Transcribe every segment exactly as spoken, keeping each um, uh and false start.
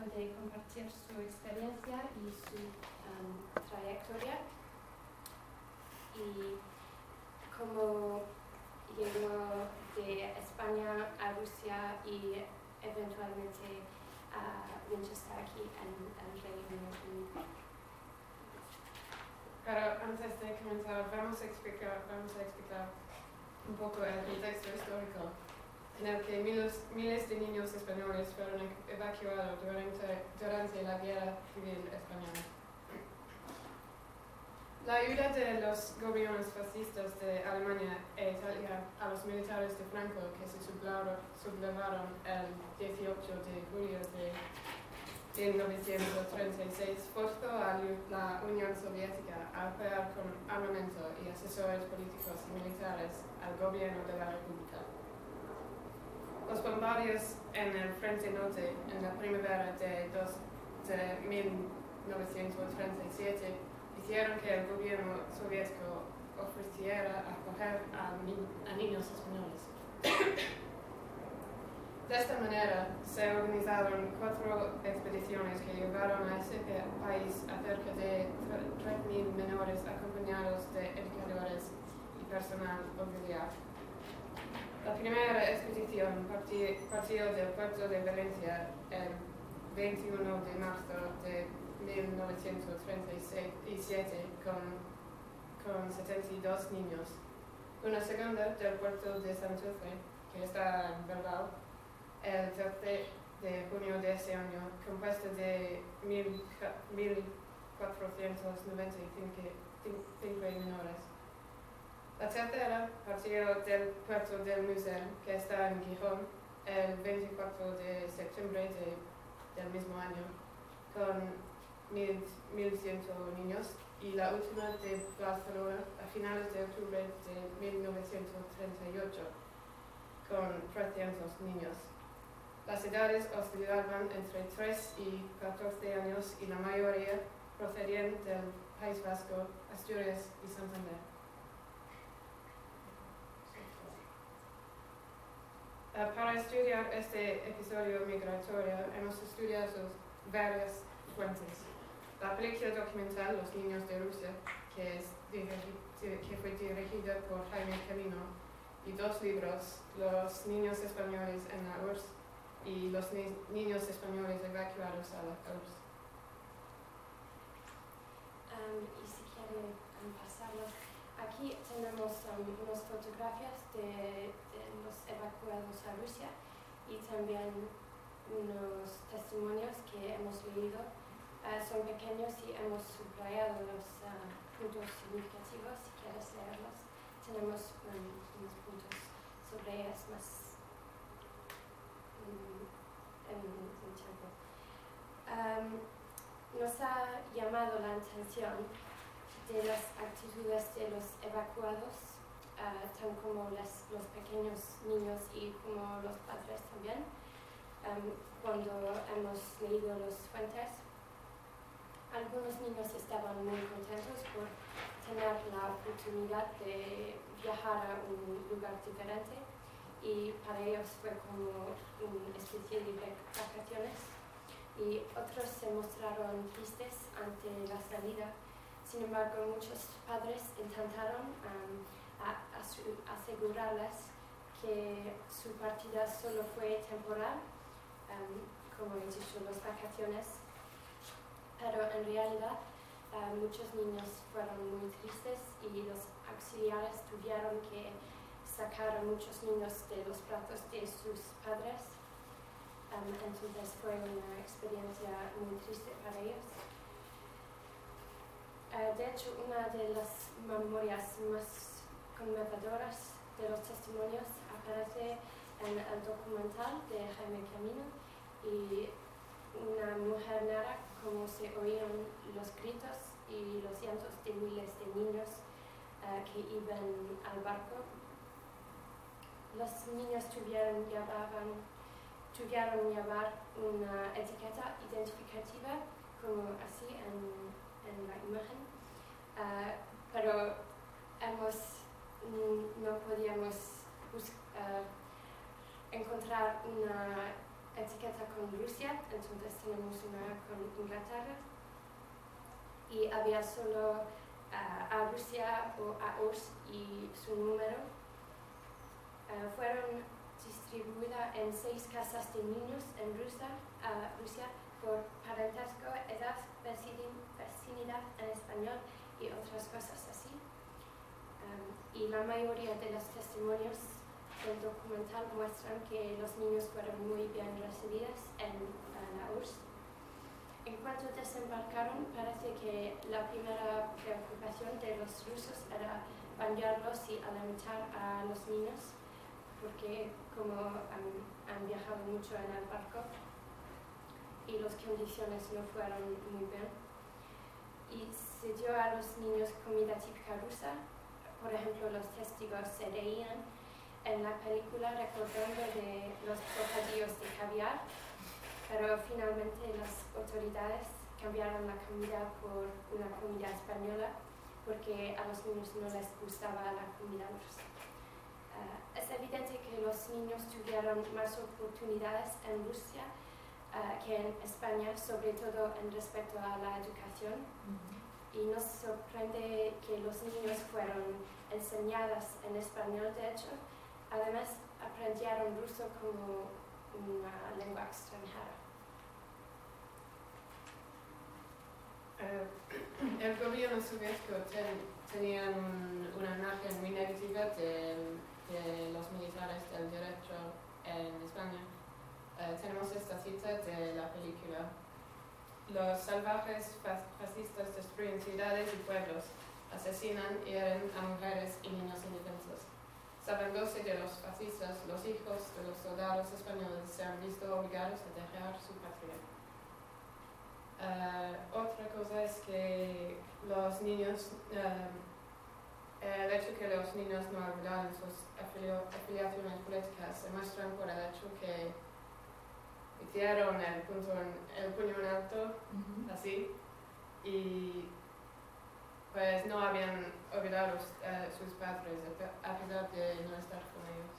interesante compartir su experiencia y su um, trayectoria y cómo llegó de España a Rusia y eventualmente a Winchester aquí en el Reino Unido. Pero antes de comenzar, vamos a explicar, vamos a explicar un poco el contexto histórico en el que miles, miles de niños españoles fueron evacuados durante, durante la Guerra Civil Española. La ayuda de los gobiernos fascistas de Alemania e Italia a los militares de Franco, que se sublevaron el dieciocho de julio de mil novecientos treinta y seis, forzó a la Unión Soviética a apoyar con armamento y asesores políticos y militares al gobierno de la República. Los bombardeos en el Frente Norte en la primavera de, dos, de mil novecientos treinta y siete hicieron que el gobierno soviético ofreciera acoger a, ni a niños españoles. De esta manera, se organizaron cuatro expediciones que llevaron a ese país a cerca de tres mil menores acompañados de educadores y personal auxiliar. La primera expedición partió del puerto de Valencia el veintiuno de marzo de mil novecientos treinta y siete con, con setenta y dos niños. Una segunda del puerto de Santurce, que está en Bilbao, el trece de junio de ese año, compuesta de mil cuatrocientos noventa y cinco menores. La tercera partió del puerto del Musel, que está en Gijón, el veinticuatro de septiembre de, del mismo año, con mil cien niños, y la última de Barcelona a finales de octubre de mil novecientos treinta y ocho, con trescientos niños. Las edades oscilaban entre tres y catorce años y la mayoría procedían del País Vasco, Asturias y Santander. Uh, para estudiar este episodio migratorio hemos estudiado varias fuentes. La película documental Los niños de Rusia, que, es que fue dirigida por Jaime Camino, y dos libros, Los niños españoles en la U R S S y Los ni niños españoles evacuados a la U R S S. Um, y si quiere um, pasarlo, aquí tenemos um, unas fotografías de, de los evacuados a Rusia y también unos testimonios que hemos leído. Uh, son pequeños y hemos subrayado los uh, puntos significativos. Si quieres leerlos, tenemos um, unos puntos sobre ellas más um, en el tiempo. Um, nos ha llamado la atención de las actitudes de los evacuados, uh, tan como las, los pequeños niños y como los padres también. Um, cuando hemos leído las fuentes, algunos niños estaban muy contentos por tener la oportunidad de viajar a un lugar diferente y para ellos fue como una especie de vacaciones, y otros se mostraron tristes ante la salida. Sin embargo, muchos padres intentaron um, a, a su, asegurarles que su partida solo fue temporal, um, como he dicho, las vacaciones. Pero en realidad uh, muchos niños fueron muy tristes y los auxiliares tuvieron que sacar a muchos niños de los brazos de sus padres. Um, entonces fue una experiencia muy triste para ellos. Uh, de hecho, una de las memorias más conmovedoras de los testimonios aparece en el documental de Jaime Camino, y una mujer narra cómo se oían los gritos y los llantos de miles de niños uh, que iban al barco. Los niños tuvieron, llevaban, tuvieron llevar una etiqueta identificativa, como así en, en la imagen, uh, pero hemos, no podíamos uh, encontrar una etiqueta con Rusia, entonces tenemos una con Inglaterra y había solo uh, a Rusia o a U R S S y su número. Uh, fueron distribuidas en seis casas de niños en Rusia, uh, Rusia por parentesco, edad, vecinidad en español y otras cosas así. Um, y la mayoría de los testimonios del documental muestran que los niños fueron muy bien recibidos en uh, la U R S S. En cuanto desembarcaron, parece que la primera preocupación de los rusos era bañarlos y alimentar a los niños, porque como han, han viajado mucho en el barco y las condiciones no fueron muy bien. Y se dio a los niños comida típica rusa. Por ejemplo, los testigos se reían en la película recordando de los bocadillos de caviar, pero finalmente las autoridades cambiaron la comida por una comida española porque a los niños no les gustaba la comida rusa. Uh, es evidente que los niños tuvieron más oportunidades en Rusia uh, que en España, sobre todo en respecto a la educación. Mm-hmm. Y nos sorprende que los niños fueron enseñados en español, de hecho. Además, aprendieron ruso como una lengua extranjera. Uh, el gobierno soviético ten, tenía un, una imagen muy negativa de, de los militares del derecho en España. Uh, tenemos esta cita de la película. Los salvajes fascistas destruyen ciudades y pueblos, asesinan y hieren a mujeres y niños indefensos. Sabiéndose de los fascistas, los hijos de los soldados españoles se han visto obligados a dejar su patria. Uh, otra cosa es que los niños, uh, el hecho que los niños no olvidaron sus afilio, afiliaciones políticas se muestran por el hecho que hicieron el, punto en, el puño en alto, uh-huh. así, y pues no habían olvidado uh, sus padres a pesar de no estar con ellos.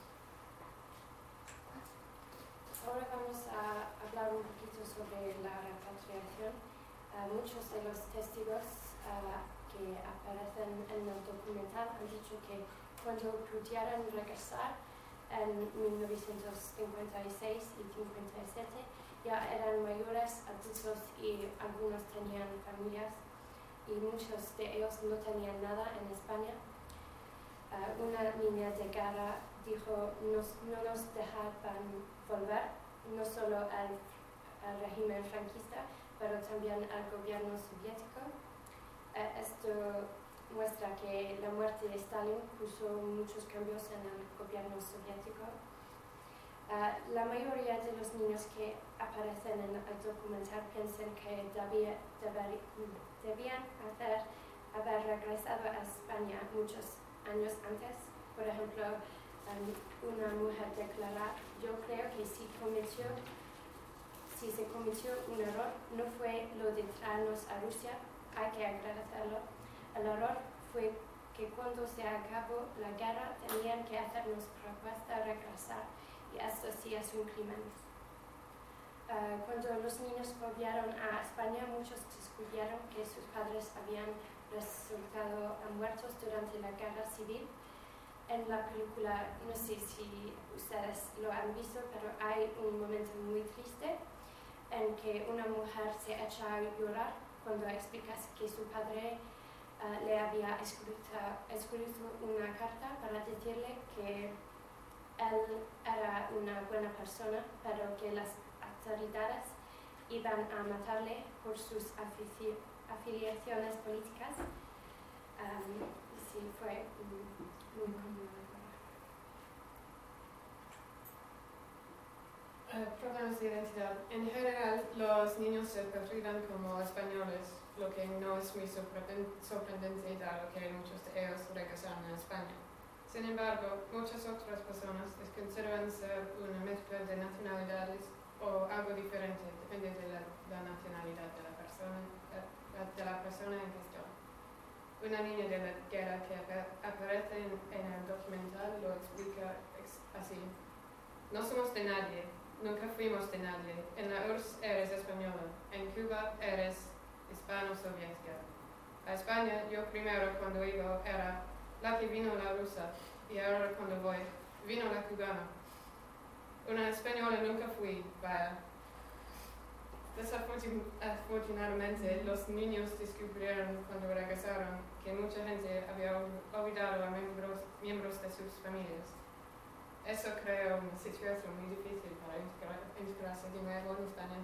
Ahora vamos a hablar un poquito sobre la repatriación. Uh, muchos de los testigos uh, que aparecen en el documental han dicho que cuando pudieran regresar en mil novecientos cincuenta y seis y cincuenta y siete ya eran mayores, adultos y algunos tenían familias y muchos de ellos no tenían nada en España. Uh, una niña de guerra dijo, nos, no nos dejaban volver, no solo al, al régimen franquista, pero también al gobierno soviético. Uh, esto muestra que la muerte de Stalin puso muchos cambios en el gobierno soviético. Uh, la mayoría de los niños que aparecen en el documental piensan que debía, deber, debían hacer, haber regresado a España muchos años antes. Por ejemplo, um, una mujer declara, yo creo que si cometió, si se cometió un error, no fue lo de traernos a Rusia, hay que agradecerlo. El error fue que cuando se acabó la guerra tenían que hacernos propuesta de regresar, y esto sí es un crimen. Uh, cuando los niños volvieron a España, muchos descubrieron que sus padres habían resultado muertos durante la guerra civil. En la película, no sé si ustedes lo han visto, pero hay un momento muy triste en que una mujer se echa a llorar cuando explica que su padre uh, le había escrito, escrito una carta para decirle que él era una buena persona, pero que las autoridades iban a matarle por sus afici- afiliaciones políticas. Um, sí, fue um, muy conmovedor. Uh, problemas de identidad. En general, los niños se perciben como españoles, lo que no es muy sorprendente dado que muchos de ellos regresaron a España. Sin embargo, muchas otras personas les consideran ser una mezcla de nacionalidades o algo diferente, depende de la, la nacionalidad de la persona, la, de la persona en cuestión. Una niña de la guerra que aparece en, en el documental lo explica ex, así. No somos de nadie, nunca fuimos de nadie. En la U R S S eres española, en Cuba eres hispano-soviética. A España, yo primero cuando iba era la que vino la rusa, y ahora cuando voy, vino la cubana. Una española nunca fui, vaya. Desafortunadamente, los niños descubrieron cuando regresaron que mucha gente había olvidado a miembros, miembros de sus familias. Eso creó una situación muy difícil para integrarse de nuevo en España.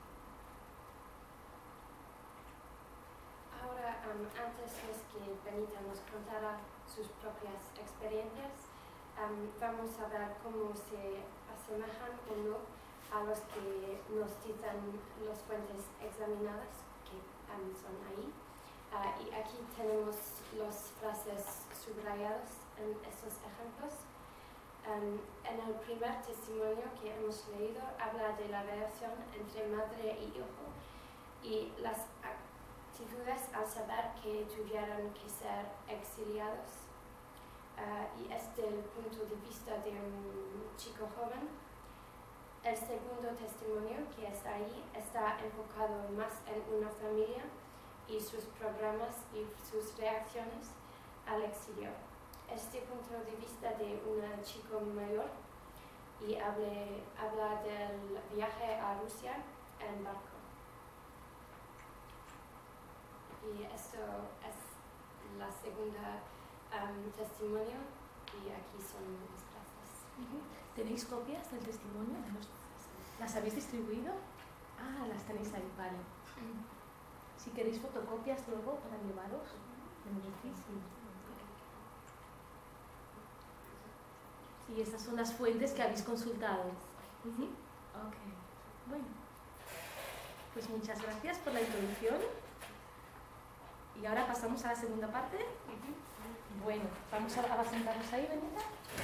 Ahora, um, antes de que Benita nos contara sus propias experiencias, um, vamos a ver cómo se asemejan o no a los que nos citan las fuentes examinadas, que um, son ahí. Uh, y aquí tenemos las frases subrayadas en estos ejemplos. Um, en el primer testimonio que hemos leído habla de la relación entre madre y hijo y las actitudes al saber que tuvieron que ser exiliados. Uh, y es del punto de vista de un chico joven. El segundo testimonio que está ahí está enfocado más en una familia y sus programas y sus reacciones al exilio. Este punto de vista de un chico mayor y hable, habla del viaje a Rusia en barco. Y esto es la segunda um, testimonio y aquí son las frases. ¿Tenéis copias del testimonio? ¿Las habéis distribuido? Ah, las tenéis ahí, vale. Si queréis fotocopias luego para llevaros, me decís. Sí, estas son las fuentes que habéis consultado. Uh-huh. Ok, bueno. Pues muchas gracias por la introducción. Y ahora pasamos a la segunda parte. Uh-huh. Bueno, vamos a, a sentarnos ahí, Benita.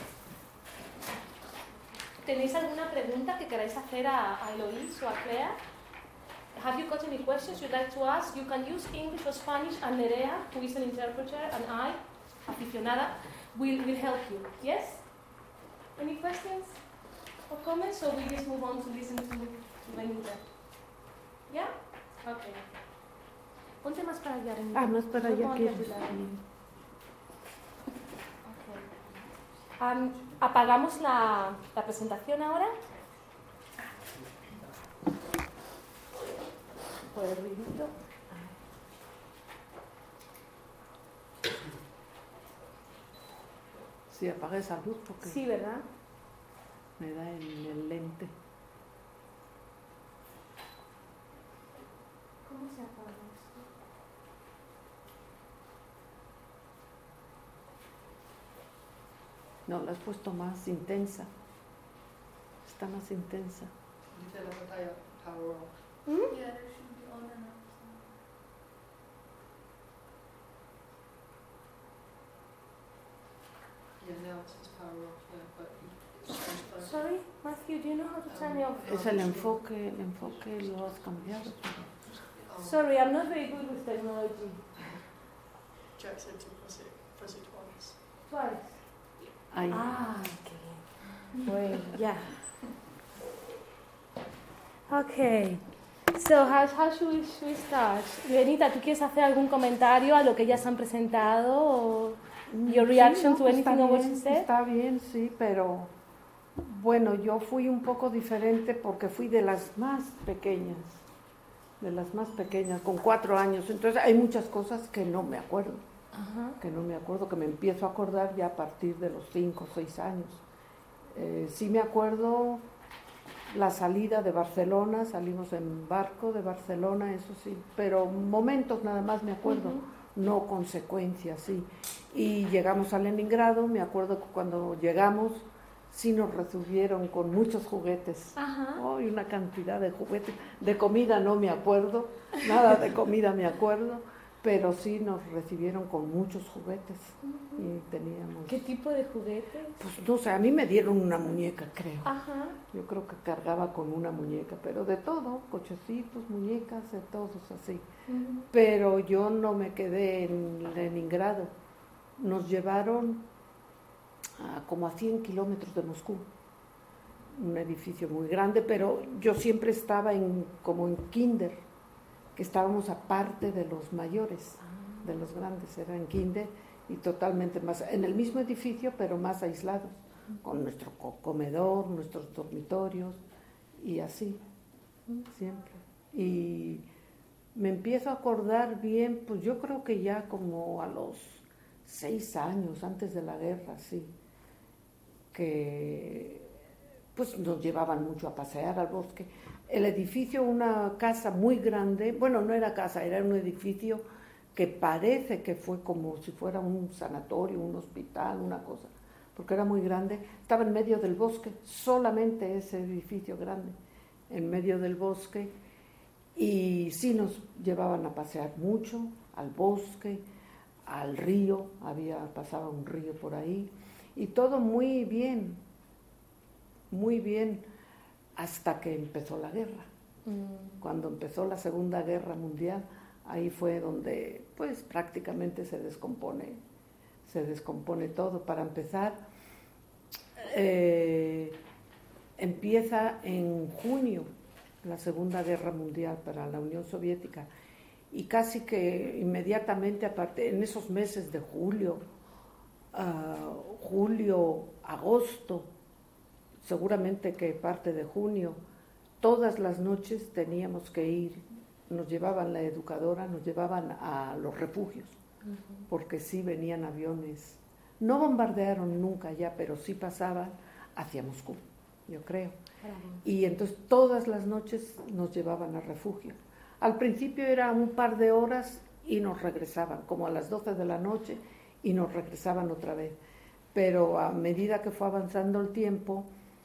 ¿Tenéis alguna pregunta que queráis hacer a, a Eloís o a Claire? Have you got any questions you'd like to ask? You can use English or Spanish, and Nerea, who is an interpreter, and I, aficionada, will, will help you. Yes? Any questions or comments, or we just move on to listen to, to Benita? Yeah? Okay. Ponte más para allá, Benita. Ah, más para allá que... Um, apagamos la, la presentación ahora. Por el ruidito. Sí, apaga esa luz porque... Sí, ¿verdad? Me da en el lente. ¿Cómo se apaga esto? No, la has puesto más intensa. Está más intensa. Dice la pantalla power off. ¿Mm? Yeah, there should be on and off. Yeah, now it says power off, yeah, but it's supposed to... Sorry, Matthew, do you know how to turn it off? Es el enfoque, el enfoque lo has cambiado. Oh, Sorry, I'm not very good with technology. Jack said to press it, press it twice. Twice. Ahí. Ah, qué bien. Bueno, ya. Okay. So, how, how should, we, should we start? Benita, ¿tú quieres hacer algún comentario a lo que ellas han presentado? O your reaction Sí, no, to anything está of what bien, she said? Está bien, sí, pero bueno, yo fui un poco diferente porque fui de las más pequeñas, de las más pequeñas, con cuatro años. Entonces hay muchas cosas que no me acuerdo, Ajá. que no me acuerdo, que me empiezo a acordar ya a partir de los cinco o seis años. Eh, sí me acuerdo la salida de Barcelona, salimos en barco de Barcelona, eso sí, pero momentos nada más me acuerdo, uh-huh. No consecuencias, sí. Y llegamos a Leningrado, me acuerdo que cuando llegamos sí nos recibieron con muchos juguetes. Ajá. Oh, y una cantidad de juguetes. De comida no me acuerdo, nada de comida me acuerdo, pero sí nos recibieron con muchos juguetes. Uh-huh. Y teníamos... ¿Qué tipo de juguetes? Pues no sé, a mí me dieron una muñeca, creo. Ajá. Yo creo que cargaba con una muñeca, pero de todo, cochecitos, muñecas, de todos así. Uh-huh. Pero yo no me quedé en Leningrado. Nos llevaron a como a cien kilómetros de Moscú. un edificio muy grande, pero yo siempre estaba en, como en kinder, que estábamos aparte de los mayores, de los grandes, era en kinder y totalmente más, en el mismo edificio, pero más aislados, con nuestro comedor, nuestros dormitorios y así, siempre. Y me empiezo a acordar bien, pues yo creo que ya como a los seis años, antes de la guerra, sí, que pues nos llevaban mucho a pasear al bosque. El edificio, una casa muy grande, bueno, no era casa, era un edificio que parece que fue como si fuera un sanatorio, un hospital, una cosa, porque era muy grande, estaba en medio del bosque, solamente ese edificio grande, en medio del bosque, y sí nos llevaban a pasear mucho, al bosque, al río, había, pasaba un río por ahí, y todo muy bien, muy bien, hasta que empezó la guerra. Mm. Cuando empezó la Segunda Guerra Mundial, ahí fue donde pues prácticamente se descompone, se descompone todo. Para empezar, eh, empieza en junio la Segunda Guerra Mundial para la Unión Soviética y casi que inmediatamente, aparte, en esos meses de julio, uh, julio, agosto, seguramente que parte de junio, todas las noches teníamos que ir, nos llevaban la educadora, nos llevaban a los refugios, uh-huh. porque sí venían aviones, no bombardearon nunca ya, pero sí pasaban hacia Moscú, yo creo. Uh-huh. Y entonces todas las noches nos llevaban a refugio. Al principio era un par de horas y nos regresaban, como a las doce de la noche, y nos regresaban otra vez. Pero a medida que fue avanzando el tiempo,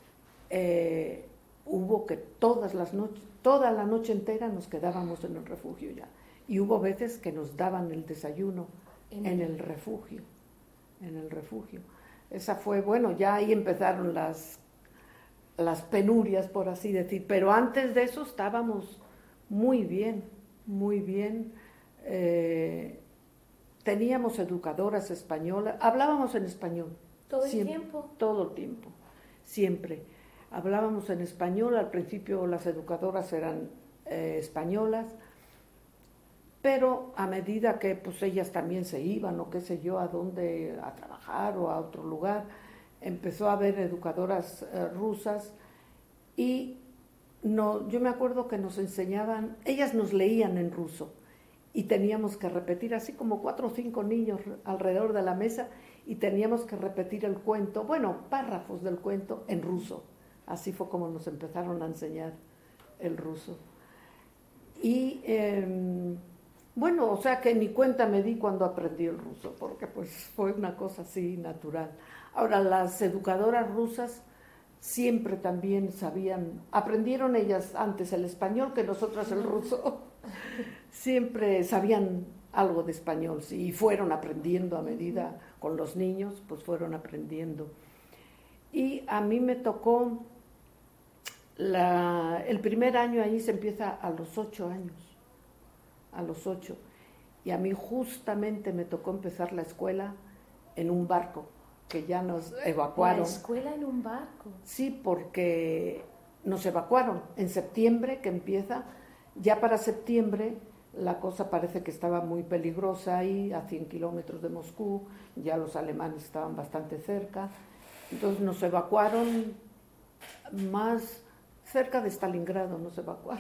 eh, hubo que todas las noches, toda la noche entera nos quedábamos en el refugio ya. Y hubo veces que nos daban el desayuno en, en el refugio, en el refugio. Esa fue, bueno, ya ahí empezaron las, las penurias, por así decir. Pero antes de eso estábamos muy bien, muy bien. Eh, teníamos educadoras españolas, hablábamos en español. ¿Todo el siempre, tiempo? Todo el tiempo, siempre. Hablábamos en español, al principio las educadoras eran eh, españolas, pero a medida que pues ellas también se iban o qué sé yo, a dónde, a trabajar o a otro lugar, empezó a haber educadoras eh, rusas y no, yo me acuerdo que nos enseñaban, ellas nos leían en ruso y teníamos que repetir, así como cuatro o cinco niños alrededor de la mesa, y teníamos que repetir el cuento, bueno, párrafos del cuento en ruso. Así fue como nos empezaron a enseñar el ruso. Y eh, bueno, o sea que ni cuenta me di cuando aprendí el ruso, porque pues fue una cosa así natural. Ahora, las educadoras rusas siempre también sabían, aprendieron ellas antes el español que nosotras el ruso, siempre sabían algo de español, sí, y fueron aprendiendo a medida con los niños, pues fueron aprendiendo. Y a mí me tocó, la, el primer año ahí se empieza a los ocho años, a los ocho, y a mí justamente me tocó empezar la escuela en un barco, que ya nos evacuaron. ¿La escuela en un barco? Sí, porque nos evacuaron en septiembre, que empieza, ya para septiembre la cosa parece que estaba muy peligrosa ahí, a cien kilómetros de Moscú, ya los alemanes estaban bastante cerca, entonces nos evacuaron más cerca de Stalingrado, nos evacuaron.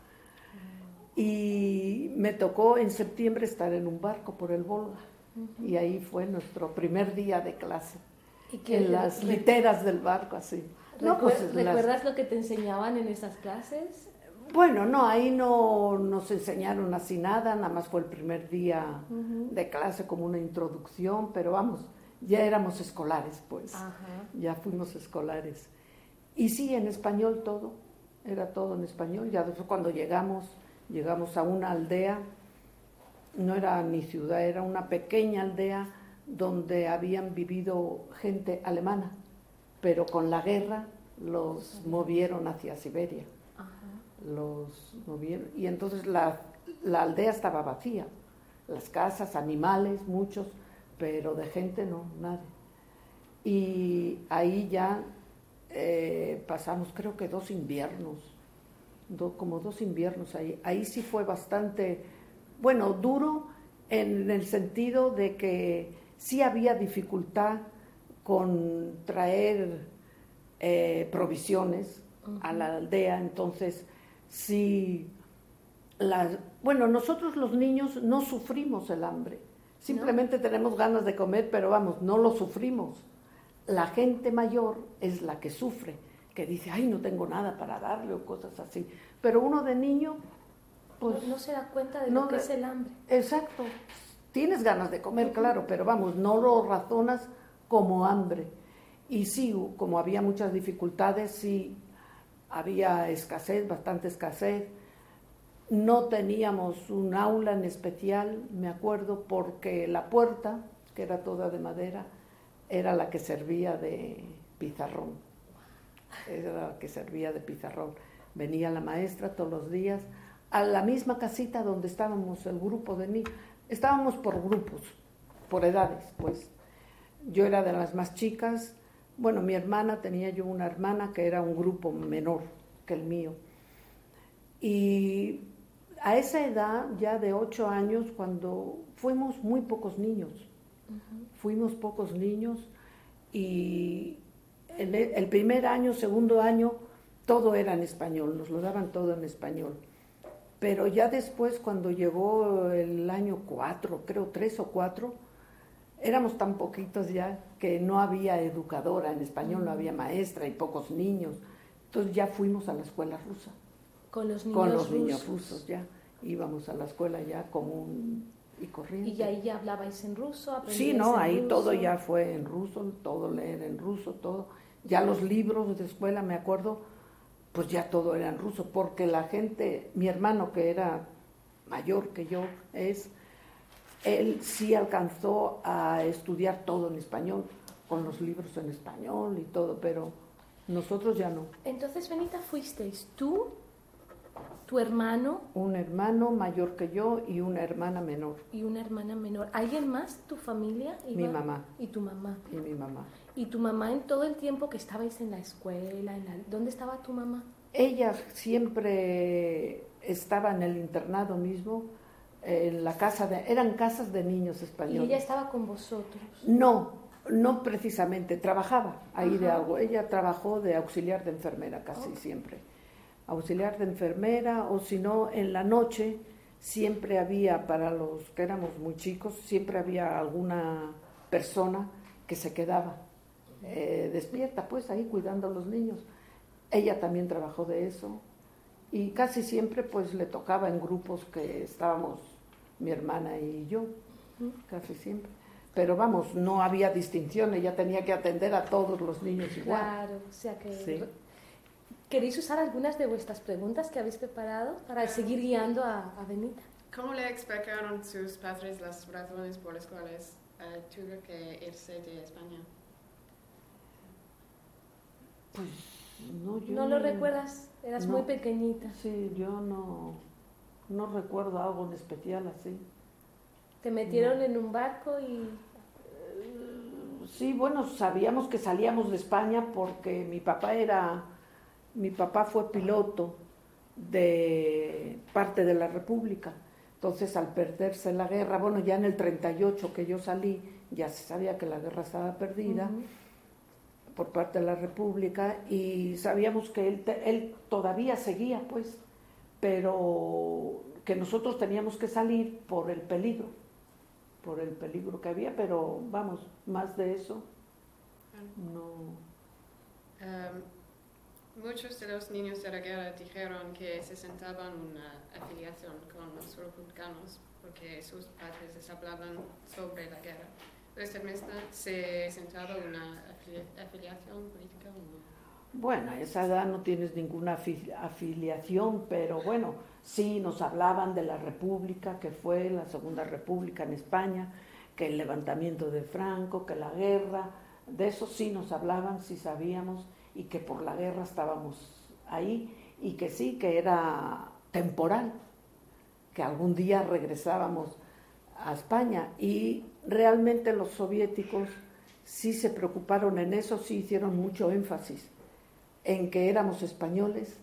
Y me tocó en septiembre estar en un barco por el Volga, uh-huh. y ahí fue nuestro primer día de clase, ¿y qué en las re- literas del barco, así. No, pues, ¿recuerdas las... lo que te enseñaban en esas clases? Bueno, no, ahí no nos enseñaron así nada, nada más fue el primer día uh-huh. de clase como una introducción, pero vamos, ya éramos escolares, pues, uh-huh. ya fuimos escolares. Y sí, en español todo, era todo en español. Ya después cuando llegamos, llegamos a una aldea, no era ni ciudad, era una pequeña aldea donde habían vivido gente alemana, pero con la guerra los movieron hacia Siberia. Los movieron, y entonces la, la aldea estaba vacía, las casas, animales, muchos, pero de gente no, nadie. Y ahí ya eh, pasamos creo que dos inviernos, do, como dos inviernos ahí. Ahí sí fue bastante, bueno, duro en el sentido de que sí había dificultad con traer eh, provisiones uh-huh. a la aldea, entonces sí, las, bueno, nosotros los niños no sufrimos el hambre, simplemente ¿no? tenemos ganas de comer, pero vamos, no lo sufrimos. La gente mayor es la que sufre, que dice, ay, no tengo nada para darle o cosas así, pero uno de niño, pues... No, no se da cuenta de no, lo que es el hambre. Exacto, tienes ganas de comer, claro, pero vamos, no lo razonas como hambre. Y sí, como había muchas dificultades, sí, había escasez, bastante escasez. No teníamos un aula en especial, me acuerdo, porque la puerta, que era toda de madera, era la que servía de pizarrón. Era la que servía de pizarrón. Venía la maestra todos los días a la misma casita donde estábamos el grupo de niños. Estábamos por grupos, por edades, pues. Yo era de las más chicas. Bueno, mi hermana, tenía yo una hermana que era un grupo menor que el mío. Y a esa edad, ya de ocho años, cuando fuimos muy pocos niños, uh-huh. fuimos pocos niños y el, el primer año, segundo año, todo era en español, nos lo daban todo en español. Pero ya después, cuando llegó el año cuatro, creo tres o cuatro, éramos tan poquitos ya que no había educadora en español, no había maestra y pocos niños. Entonces ya fuimos a la escuela rusa. Con los niños Con los rusos. niños rusos ya. Íbamos a la escuela ya común y corriente. ¿Y ahí ya hablabais en ruso? Sí, no, ahí ruso? todo ya fue en ruso, todo leer en ruso, todo. Ya los libros de escuela, me acuerdo, pues ya todo era en ruso, porque la gente, mi hermano que era mayor que yo, es, él sí alcanzó a estudiar todo en español, con los libros en español y todo, pero nosotros ya no. Entonces, Benita, fuisteis tú, tu hermano... Un hermano mayor que yo y una hermana menor. Y una hermana menor. ¿Alguien más, tu familia? Iba? Mi mamá. Y tu mamá. Y mi mamá. ¿Y tu mamá en todo el tiempo que estabais en la escuela? En la... ¿Dónde estaba tu mamá? Ella siempre estaba en el internado mismo, en la casa de... Eran casas de niños españoles. ¿Y ella estaba con vosotros? No, no precisamente, trabajaba ahí Ajá. de algo. Ella trabajó de auxiliar de enfermera casi okay. siempre. Auxiliar de enfermera, o si no, en la noche siempre había, para los que éramos muy chicos, siempre había alguna persona que se quedaba eh, despierta, pues ahí cuidando a los niños. Ella también trabajó de eso y casi siempre pues le tocaba en grupos que estábamos mi hermana y yo, casi siempre. Pero vamos, no había distinción, ella tenía que atender a todos los niños igual. Claro, o sea que... Sí. ¿Queréis usar algunas de vuestras preguntas que habéis preparado para seguir guiando a, a Benita? ¿Cómo le explicaron sus padres las razones por las cuales uh, tuvo que irse de España? Pues no, yo ¿No, no lo recuerdas? Eras no, muy pequeñita. Sí, yo no, no recuerdo algo en especial así. ¿Te metieron no. en un barco y...? Sí, bueno, sabíamos que salíamos de España porque mi papá era... Mi papá fue piloto de parte de la República. Entonces, al perderse la guerra, bueno, ya en el treinta y ocho que yo salí, ya se sabía que la guerra estaba perdida uh-huh. por parte de la República y sabíamos que él, él todavía seguía, pues, pero que nosotros teníamos que salir por el peligro, por el peligro que había, pero vamos, más de eso, no. Um. Muchos de los niños de la guerra dijeron que se sentaban una afiliación con los republicanos porque sus padres les hablaban sobre la guerra. ¿Usted misma se sentaba una afiliación política o no? Bueno, a esa edad no tienes ninguna afiliación, pero bueno, sí nos hablaban de la República, que fue la Segunda República en España, que el levantamiento de Franco, que la guerra, de eso sí nos hablaban, sí sabíamos, y que por la guerra estábamos ahí, y que sí, que era temporal, que algún día regresábamos a España, y realmente los soviéticos sí se preocuparon en eso, sí hicieron mucho énfasis en que éramos españoles.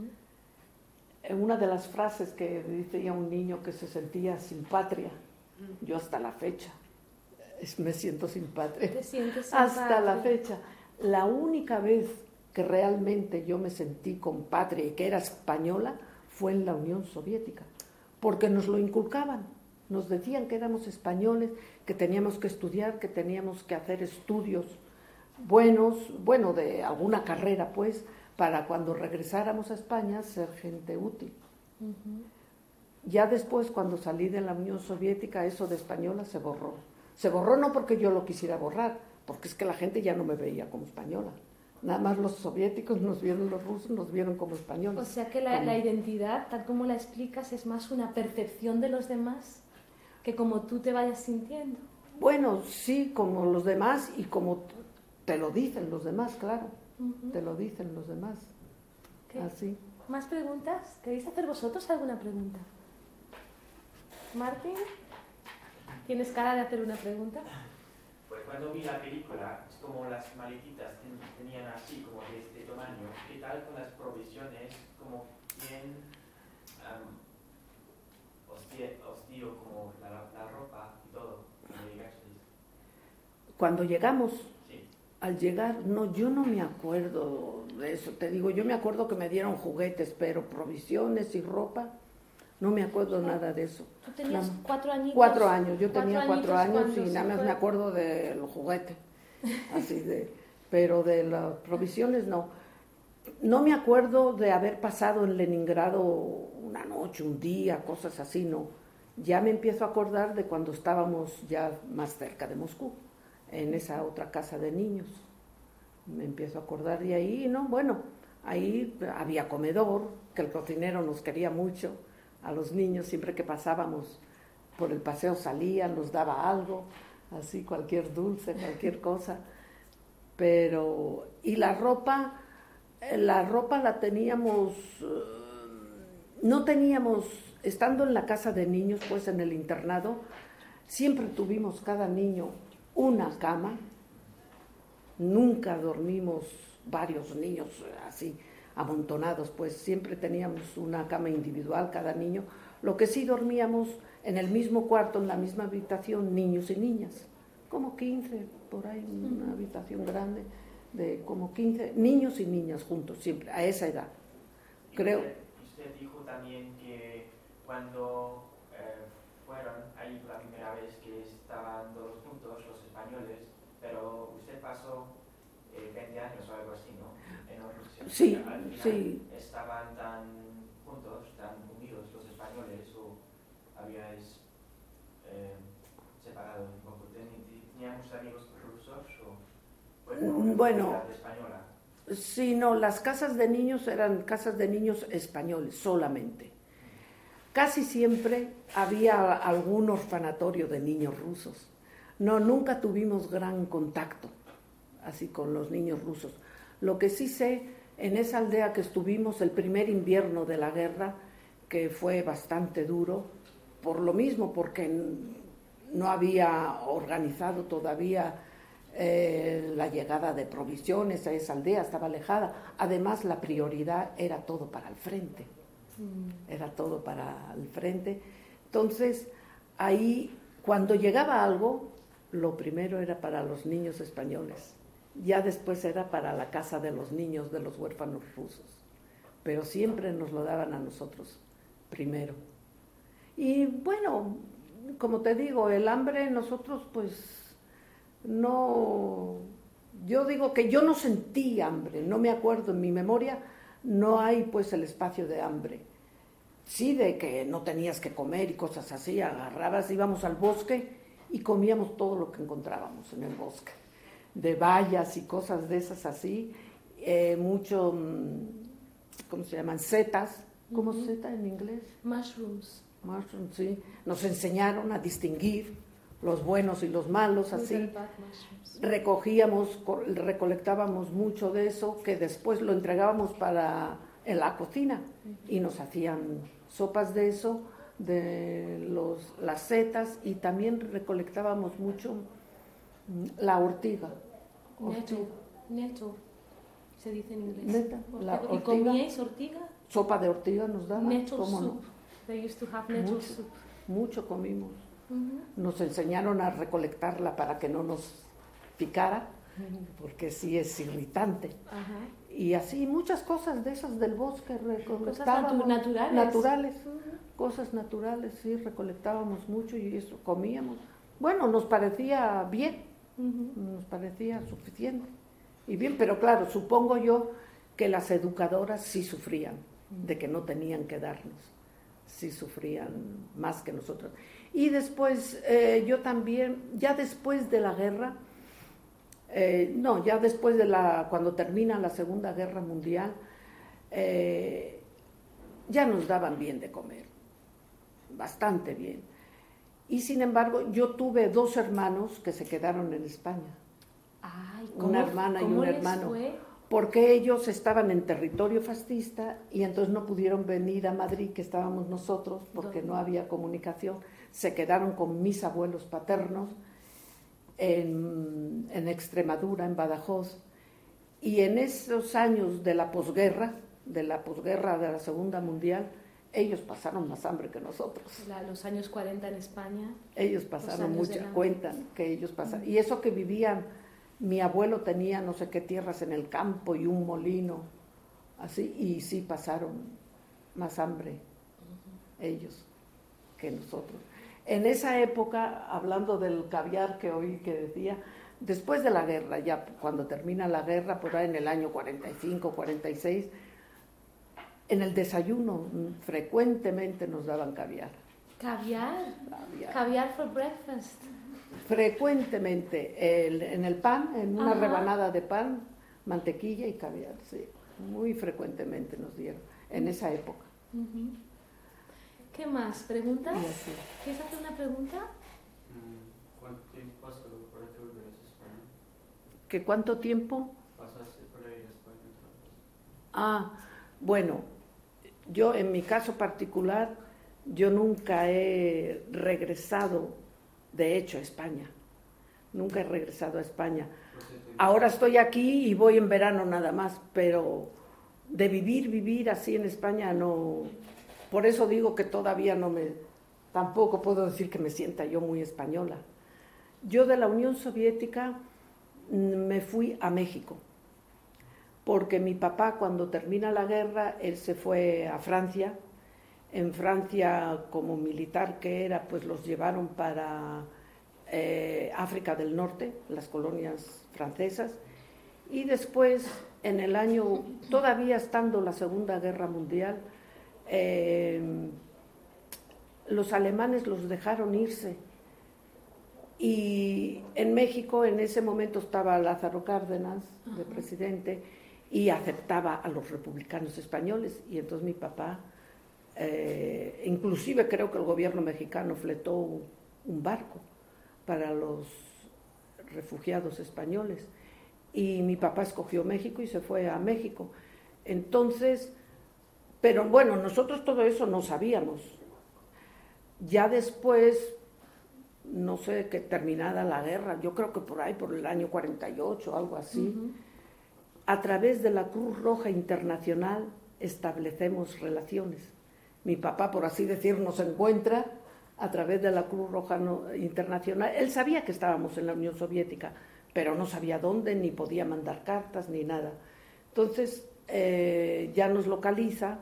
Ujú. Una de las frases que decía un niño que se sentía sin patria, yo hasta la fecha es- me siento sin patria. Te sientes sin Hasta la patria. fecha. La única vez que realmente yo me sentí con patria y que era española fue en la Unión Soviética, porque nos lo inculcaban, nos decían que éramos españoles, que teníamos que estudiar, que teníamos que hacer estudios buenos, bueno, de alguna carrera pues, para cuando regresáramos a España ser gente útil. Ujú. Ya después, cuando salí de la Unión Soviética, eso de española se borró. Se borró no porque yo lo quisiera borrar, porque es que la gente ya no me veía como española. Nada más los soviéticos nos vieron, los rusos nos vieron como españoles. O sea que la, Como- la identidad, tal como la explicas, es más una percepción de los demás que como tú te vayas sintiendo. Bueno, sí, como los demás y como t- te lo dicen los demás, claro. Ujú. Te lo dicen los demás. ¿Qué? Así. ¿Más preguntas? ¿Queréis hacer vosotros alguna pregunta? Martín, ¿tienes cara de hacer una pregunta? Pues cuando vi la película, es como las maletitas ten- tenían así, como de este tamaño. ¿Qué tal con las provisiones? Como quién am, os, die- os dio como la, la ropa y todo cuando llegasteis. Cuando llegamos, Sí. al llegar, no, yo no me acuerdo de eso. Te digo, yo me acuerdo que me dieron juguetes, pero provisiones y ropa, no me acuerdo nada de eso. Tú tenías No. cuatro añitos. Cuatro años, yo Cuatro tenía cuatro añitos años y cuando nada se más fue. me acuerdo del juguete, así de, pero de las provisiones no. No me acuerdo de haber pasado en Leningrado una noche, un día, cosas así, no. Ya me empiezo a acordar de cuando estábamos ya más cerca de Moscú, en esa otra casa de niños. Me empiezo a acordar de ahí, ¿no? Bueno, ahí había comedor, que el cocinero nos quería mucho. A los niños, siempre que pasábamos por el paseo salían, nos daba algo, así cualquier dulce, cualquier cosa. Pero, y la ropa, eh, la ropa la teníamos, eh, no teníamos, estando en la casa de niños, pues en el internado, siempre tuvimos cada niño una cama, nunca dormimos varios niños así amontonados, pues siempre teníamos una cama individual cada niño. Lo que sí dormíamos en el mismo cuarto, en la misma habitación, niños y niñas, como quince, por ahí, una habitación grande de como quince, niños y niñas juntos, siempre, a esa edad. Y Creo. Usted, usted dijo también que cuando eh, fueron ahí por la primera vez que estaban todos juntos, los españoles, pero usted pasó eh, veinte años o algo así, ¿no? En Rusia. Sí, Al final, sí. ¿estaban tan juntos, tan unidos los españoles o habíais eh, separado un poco? ¿Tenían muchos amigos rusos o fue por Mm, bueno. comunidad española? Sí, no, las casas de niños eran casas de niños españoles solamente. Casi siempre había algún orfanatorio de niños rusos. No, nunca tuvimos gran contacto así con los niños rusos. Lo que sí sé, en esa aldea que estuvimos el primer invierno de la guerra, que fue bastante duro, por lo mismo, porque no había organizado todavía eh, la llegada de provisiones a esa aldea, estaba alejada. Además, la prioridad era todo para el frente, era todo para el frente. Entonces, ahí, cuando llegaba algo, lo primero era para los niños españoles, ya después era para la casa de los niños de los huérfanos rusos, pero siempre nos lo daban a nosotros primero. Y bueno, como te digo, el hambre nosotros pues no, yo digo que yo no sentí hambre, no me acuerdo, en mi memoria no hay pues el espacio de hambre. Sí, de que no tenías que comer y cosas así, agarrabas, íbamos al bosque y comíamos todo lo que encontrábamos en el bosque, de bayas y cosas de esas así, eh, mucho, ¿cómo se llaman? Setas, ¿cómo Uh-huh. seta en inglés? Mushrooms. Mushrooms, sí. Nos enseñaron a distinguir los buenos y los malos, así. Good and bad mushrooms. Recogíamos, co- recolectábamos mucho de eso, que después lo entregábamos para en la cocina y nos hacían sopas de eso, de los, las setas, y también recolectábamos mucho mm, la ortiga. Nettle. Nettle. se dice en inglés. Neta, la Ortiga. ¿Y ortiga. comíais ortiga? Sopa de ortiga nos daban. Nettle ¿Cómo no? soup. They used to have nettle Mucho. soup. Mucho comimos. Ujú. Nos enseñaron a recolectarla para que no nos picara, porque sí es irritante. Ajá. Y así muchas cosas de esas del bosque Cosas recolectábamos. natu- naturales. Naturales. Ujú. Cosas naturales, sí, recolectábamos mucho y eso comíamos. Bueno, nos parecía bien, Ujú. nos parecía suficiente. Y bien, pero claro, supongo yo que las educadoras sí sufrían de que no tenían que darnos, sí sufrían más que nosotros. Y después, eh, yo también, ya después de la guerra, eh, no, ya después de la, cuando termina la Segunda Guerra Mundial, eh, ya nos daban bien de comer, bastante bien. Y sin embargo, yo tuve dos hermanos que se quedaron en España. Ay, Una hermana y cómo un les hermano. fue? Porque ellos estaban en territorio fascista y entonces no pudieron venir a Madrid, que estábamos nosotros, porque no había comunicación. Se quedaron con mis abuelos paternos en, en Extremadura, en Badajoz. Y en esos años de la posguerra, de la posguerra de la Segunda Mundial, ellos pasaron más hambre que nosotros. La- los años cuarenta en España. Ellos pasaron años de mucho, la- cuentan que ellos pasaron. Y eso que vivían, mi abuelo tenía no sé qué tierras en el campo y un molino, así, y sí pasaron más hambre ellos que nosotros. En esa época, hablando del caviar que oí que decía, después de la guerra, ya cuando termina la guerra, por ahí en el año cuarenta y cinco, cuarenta y seis, en el desayuno mm, frecuentemente nos daban caviar. Caviar. Caviar. Caviar for breakfast. Frecuentemente, el- en el pan, en una Ajá. rebanada de pan, mantequilla y caviar, sí, muy frecuentemente nos dieron, en esa época. Ujú. ¿Qué más? ¿Preguntas? Y así. ¿Quieres hacer una pregunta? Mm, ¿Cuánto tiempo pasó para que volvieras a España? ¿Que cuánto tiempo? ¿Pasaste por ahí a España otra vez? Ah, bueno, yo en mi caso particular, yo nunca he regresado, de hecho, a España. Nunca he regresado a España. Pues te- Ahora estoy aquí y voy en verano nada más, pero de vivir, vivir así en España no. Por eso digo que todavía no me, tampoco puedo decir que me sienta yo muy española. Yo de la Unión Soviética mm, me fui a México, porque mi papá cuando termina la guerra, él se fue a Francia. En Francia, como militar que era, pues los llevaron para eh, África del Norte, las colonias francesas, y después, en el año, todavía estando la Segunda Guerra Mundial, eh, los alemanes los dejaron irse. Y en México, en ese momento, estaba Lázaro Cárdenas, de presidente, y aceptaba a los republicanos españoles, y entonces mi papá, eh, inclusive creo que el gobierno mexicano fletó un barco para los refugiados españoles, y mi papá escogió México y se fue a México. Entonces, pero bueno, nosotros todo eso no sabíamos. Ya después, no sé, que terminada la guerra, yo creo que por ahí, por el año cuarenta y ocho, algo así, Ujú. a través de la Cruz Roja Internacional establecemos relaciones. Mi papá, por así decir, nos encuentra a través de la Cruz Roja no- Internacional. Él sabía que estábamos en la Unión Soviética, pero no sabía dónde, ni podía mandar cartas, ni nada. Entonces, eh, ya nos localiza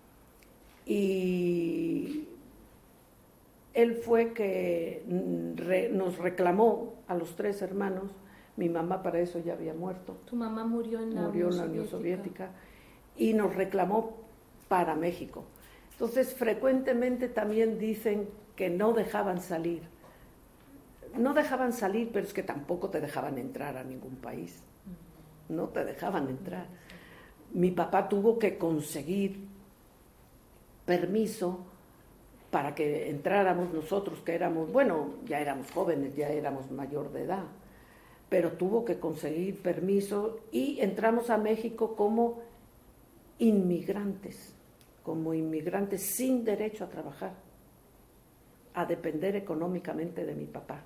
y él fue que mm, re- nos reclamó a los tres hermanos. Mi mamá para eso ya había muerto. Tu mamá murió en la, Murió en Unión, la Unión Soviética. Soviética y nos reclamó para México. Entonces, frecuentemente también dicen que no dejaban salir. No dejaban salir, pero es que tampoco te dejaban entrar a ningún país. No te dejaban entrar. Mi papá tuvo que conseguir permiso para que entráramos nosotros, que éramos, bueno, ya éramos jóvenes, ya éramos mayor de edad, pero tuvo que conseguir permiso y entramos a México como inmigrantes, como inmigrantes sin derecho a trabajar, a depender económicamente de mi papá,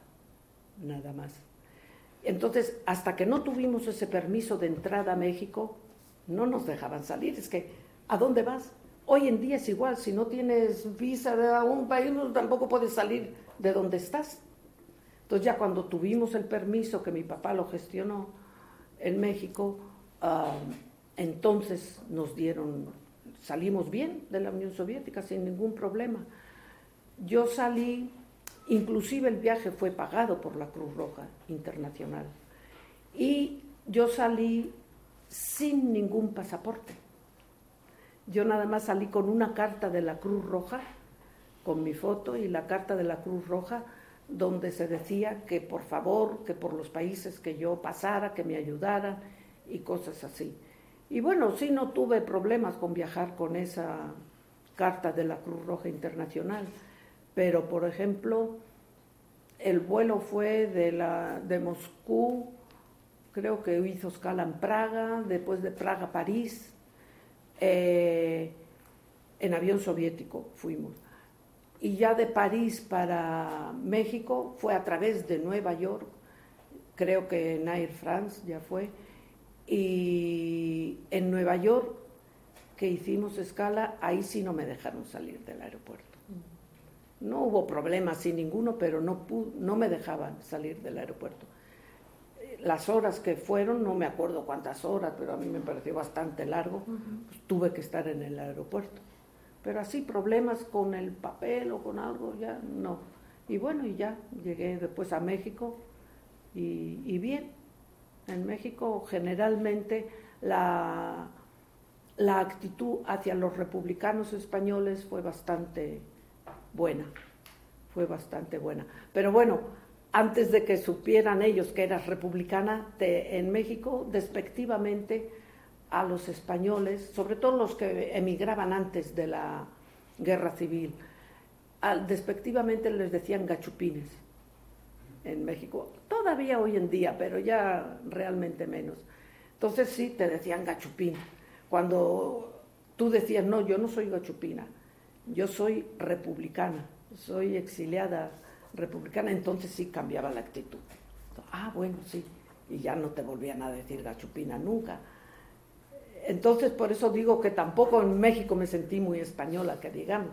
nada más. Entonces, hasta que no tuvimos ese permiso de entrada a México, no nos dejaban salir. Es que, ¿a dónde vas? Hoy en día es igual, si no tienes visa de un país, tampoco puedes salir de donde estás. Entonces ya cuando tuvimos el permiso, que mi papá lo gestionó en México, uh, entonces nos dieron, salimos bien de la Unión Soviética sin ningún problema. Yo salí, inclusive el viaje fue pagado por la Cruz Roja Internacional, y yo salí sin ningún pasaporte. Yo nada más salí con una carta de la Cruz Roja, con mi foto y la carta de la Cruz Roja, donde se decía que por favor, que por los países que yo pasara, que me ayudaran y cosas así. Y bueno, sí, no tuve problemas con viajar con esa carta de la Cruz Roja Internacional, pero por ejemplo, el vuelo fue de, la, de Moscú, creo que hizo escala en Praga, después de Praga a París, eh, en avión soviético fuimos. Y ya de París para México fue a través de Nueva York, creo que en Air France ya fue, y en Nueva York, que hicimos escala, ahí sí no me dejaron salir del aeropuerto. No hubo problema, sin ninguno, pero no, pude, no me dejaban salir del aeropuerto. Las horas que fueron, no me acuerdo cuántas horas, pero a mí me pareció bastante largo, uh-huh. Pues tuve que estar en el aeropuerto. Pero así problemas con el papel o con algo, ya no. Y bueno, y ya llegué después a México y, y bien. En México generalmente la, la actitud hacia los republicanos españoles fue bastante buena, fue bastante buena. Pero bueno, antes de que supieran ellos que eras republicana, te, en México despectivamente a los españoles, sobre todo los que emigraban antes de la guerra civil, al, despectivamente les decían gachupines en México, todavía hoy en día, pero ya realmente menos. Entonces sí, te decían gachupín. Cuando tú decías, no, yo no soy gachupina, yo soy republicana, soy exiliada republicana, entonces sí cambiaba la actitud. Ah, bueno, sí, y ya no te volvían a decir gachupina nunca. Entonces, por eso digo que tampoco en México me sentí muy española, que digamos,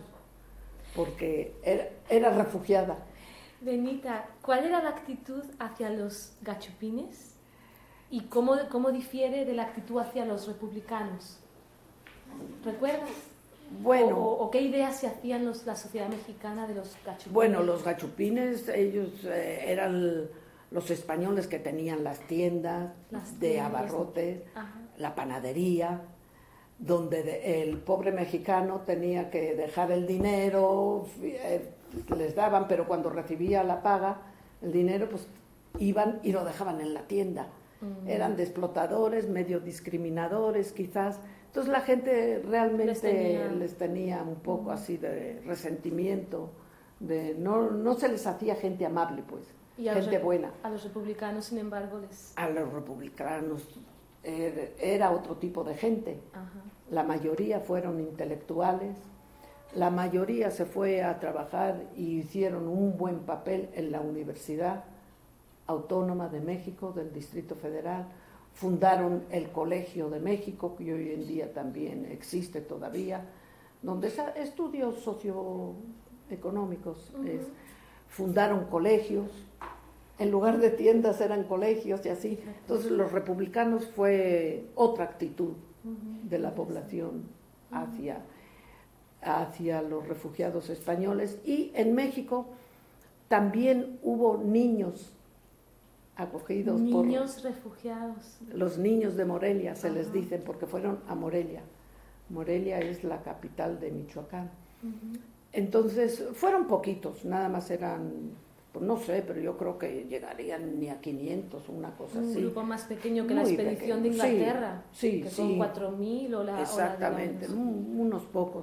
porque era, era refugiada. Benita, ¿cuál era la actitud hacia los gachupines? ¿Y cómo, cómo difiere de la actitud hacia los republicanos? ¿Recuerdas? Bueno, o, o qué ideas se hacían los, la sociedad mexicana de los gachupines? Bueno, los gachupines, ellos eh, eran los españoles que tenían las tiendas las de tiendas. abarrotes, Ajá. la panadería, donde de, el pobre mexicano tenía que dejar el dinero, eh, les daban, pero cuando recibía la paga, el dinero, pues iban y lo dejaban en la tienda. Uh-huh. Eran de explotadores, medio discriminadores quizás. Entonces la gente realmente les tenía, les tenía un poco uh-huh. así de resentimiento, de no, no se les hacía gente amable, pues, y gente los, buena. A los republicanos, sin embargo, les... A los republicanos era, era otro tipo de gente. Uh-huh. La mayoría fueron intelectuales, la mayoría se fue a trabajar y hicieron un buen papel en la Universidad Autónoma de México, del Distrito Federal. Fundaron el Colegio de México, que hoy en día también existe todavía, donde estudios socioeconómicos uh-huh. es, fundaron colegios, en lugar de tiendas eran colegios y así. Entonces los republicanos fue otra actitud uh-huh. de la población hacia, hacia los refugiados españoles. Y en México también hubo niños acogidos niños por niños refugiados. Los niños de Morelia, se Ajá. les dicen, porque fueron a Morelia. Morelia es la capital de Michoacán. Uh-huh. Entonces, fueron poquitos, nada más eran, pues no sé, pero yo creo que llegarían ni a quinientos, una cosa Un así. Un grupo más pequeño que Muy la expedición pequeño. de Inglaterra, sí, sí, que son sí. cuatro mil o la... Exactamente, o la, unos pocos.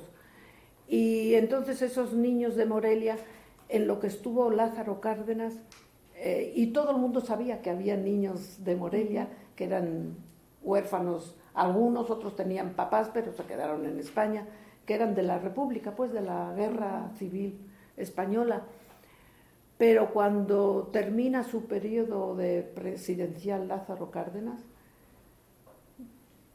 Y entonces esos niños de Morelia, en lo que estuvo Lázaro Cárdenas, Eh, y todo el mundo sabía que había niños de Morelia que eran huérfanos, algunos otros tenían papás, pero se quedaron en España, que eran de la República, pues de la Guerra Civil Española. Pero cuando termina su periodo de presidencial Lázaro Cárdenas,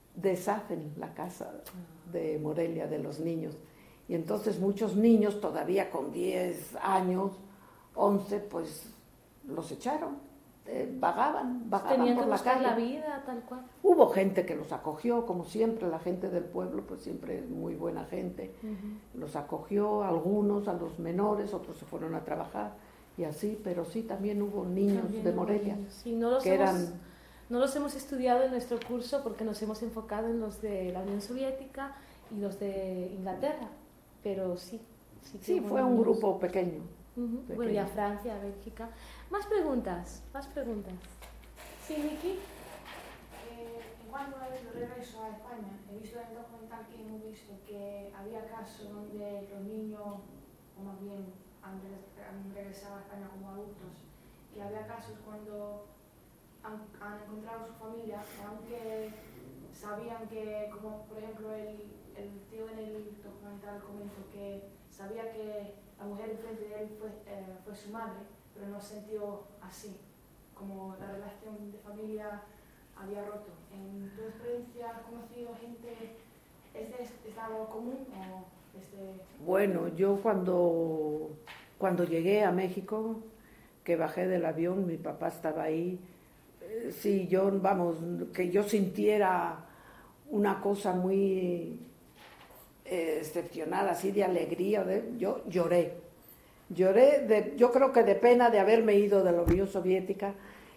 deshacen la casa de Morelia de los niños. Y entonces muchos niños, todavía con diez años, once, pues los echaron, eh, vagaban, vagaban Tenían por que la buscar calle. la vida, tal cual. Hubo gente que los acogió, como siempre, la gente del pueblo, pues siempre es muy buena gente. Uh-huh. Los acogió, algunos, a los menores, otros se fueron a trabajar y así, pero sí también hubo niños También de hubo Morelia niños. Sí, no los que hemos, eran... no los hemos estudiado en nuestro curso porque nos hemos enfocado en los de la Unión Soviética y los de Inglaterra, pero sí. Sí, que Sí, hubo fue un niños. grupo pequeño. Uh-huh. pequeño. Bueno, y a Francia, a Bélgica. Más preguntas, más preguntas. Sí, Miki. Eh, igual una vez yo regreso a España, he visto en el documental que hemos visto que había casos donde los niños, o más bien han, han regresado a España como adultos, y había casos cuando han, han encontrado su familia, aunque sabían que, como por ejemplo el, el tío en el documental comentó que sabía que la mujer enfrente de él fue, eh, fue su madre, pero no se sintió así, como la relación de familia había roto. ¿En tu experiencia has conocido gente, es, de, es algo común o desde...? Bueno, yo cuando, cuando llegué a México, que bajé del avión, mi papá estaba ahí, eh, sí, yo, vamos, que yo sintiera una cosa muy eh, excepcional, así de alegría, de, yo lloré, lloré, de, yo creo que de pena de haberme ido de la Unión Soviética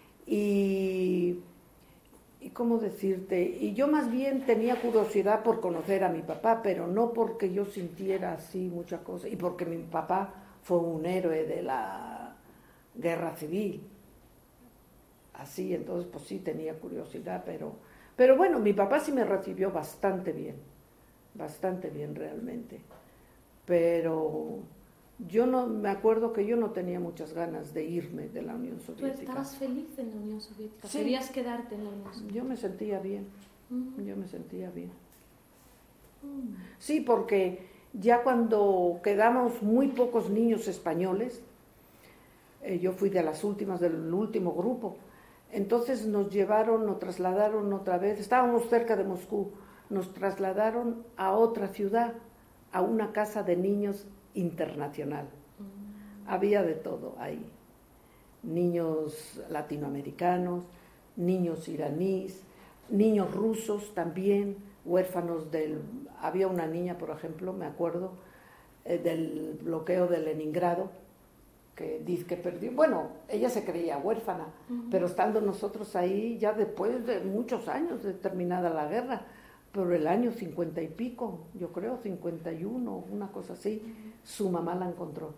y... ¿Y cómo decirte? Y yo más bien tenía curiosidad por conocer a mi papá, pero no porque yo sintiera así muchas cosas, y porque mi papá fue un héroe de la guerra civil. Así, entonces pues sí tenía curiosidad, pero, pero bueno, mi papá sí me recibió bastante bien, bastante bien realmente. Pero yo no, me acuerdo que yo no tenía muchas ganas de irme de la Unión Soviética. ¿Tú estabas feliz en la Unión Soviética? Sí. ¿Querías quedarte en la Unión Soviética? Yo me sentía bien, Uh-huh. yo me sentía bien. Uh-huh. Sí, porque ya cuando quedamos muy pocos niños españoles, eh, yo fui de las últimas, del último grupo, entonces nos llevaron, nos trasladaron otra vez, estábamos cerca de Moscú, nos trasladaron a otra ciudad, a una casa de niños internacional. Uh-huh. Había de todo ahí, niños latinoamericanos, niños iraníes, niños rusos también, huérfanos del... Había una niña, por ejemplo, me acuerdo, eh, del bloqueo de Leningrado, que dice que perdió... Bueno, ella se creía huérfana, uh-huh. pero estando nosotros ahí, ya después de muchos años de terminada la guerra, por el año cincuenta y pico, yo creo, cincuenta y uno, una cosa así, uh-huh. su mamá la encontró.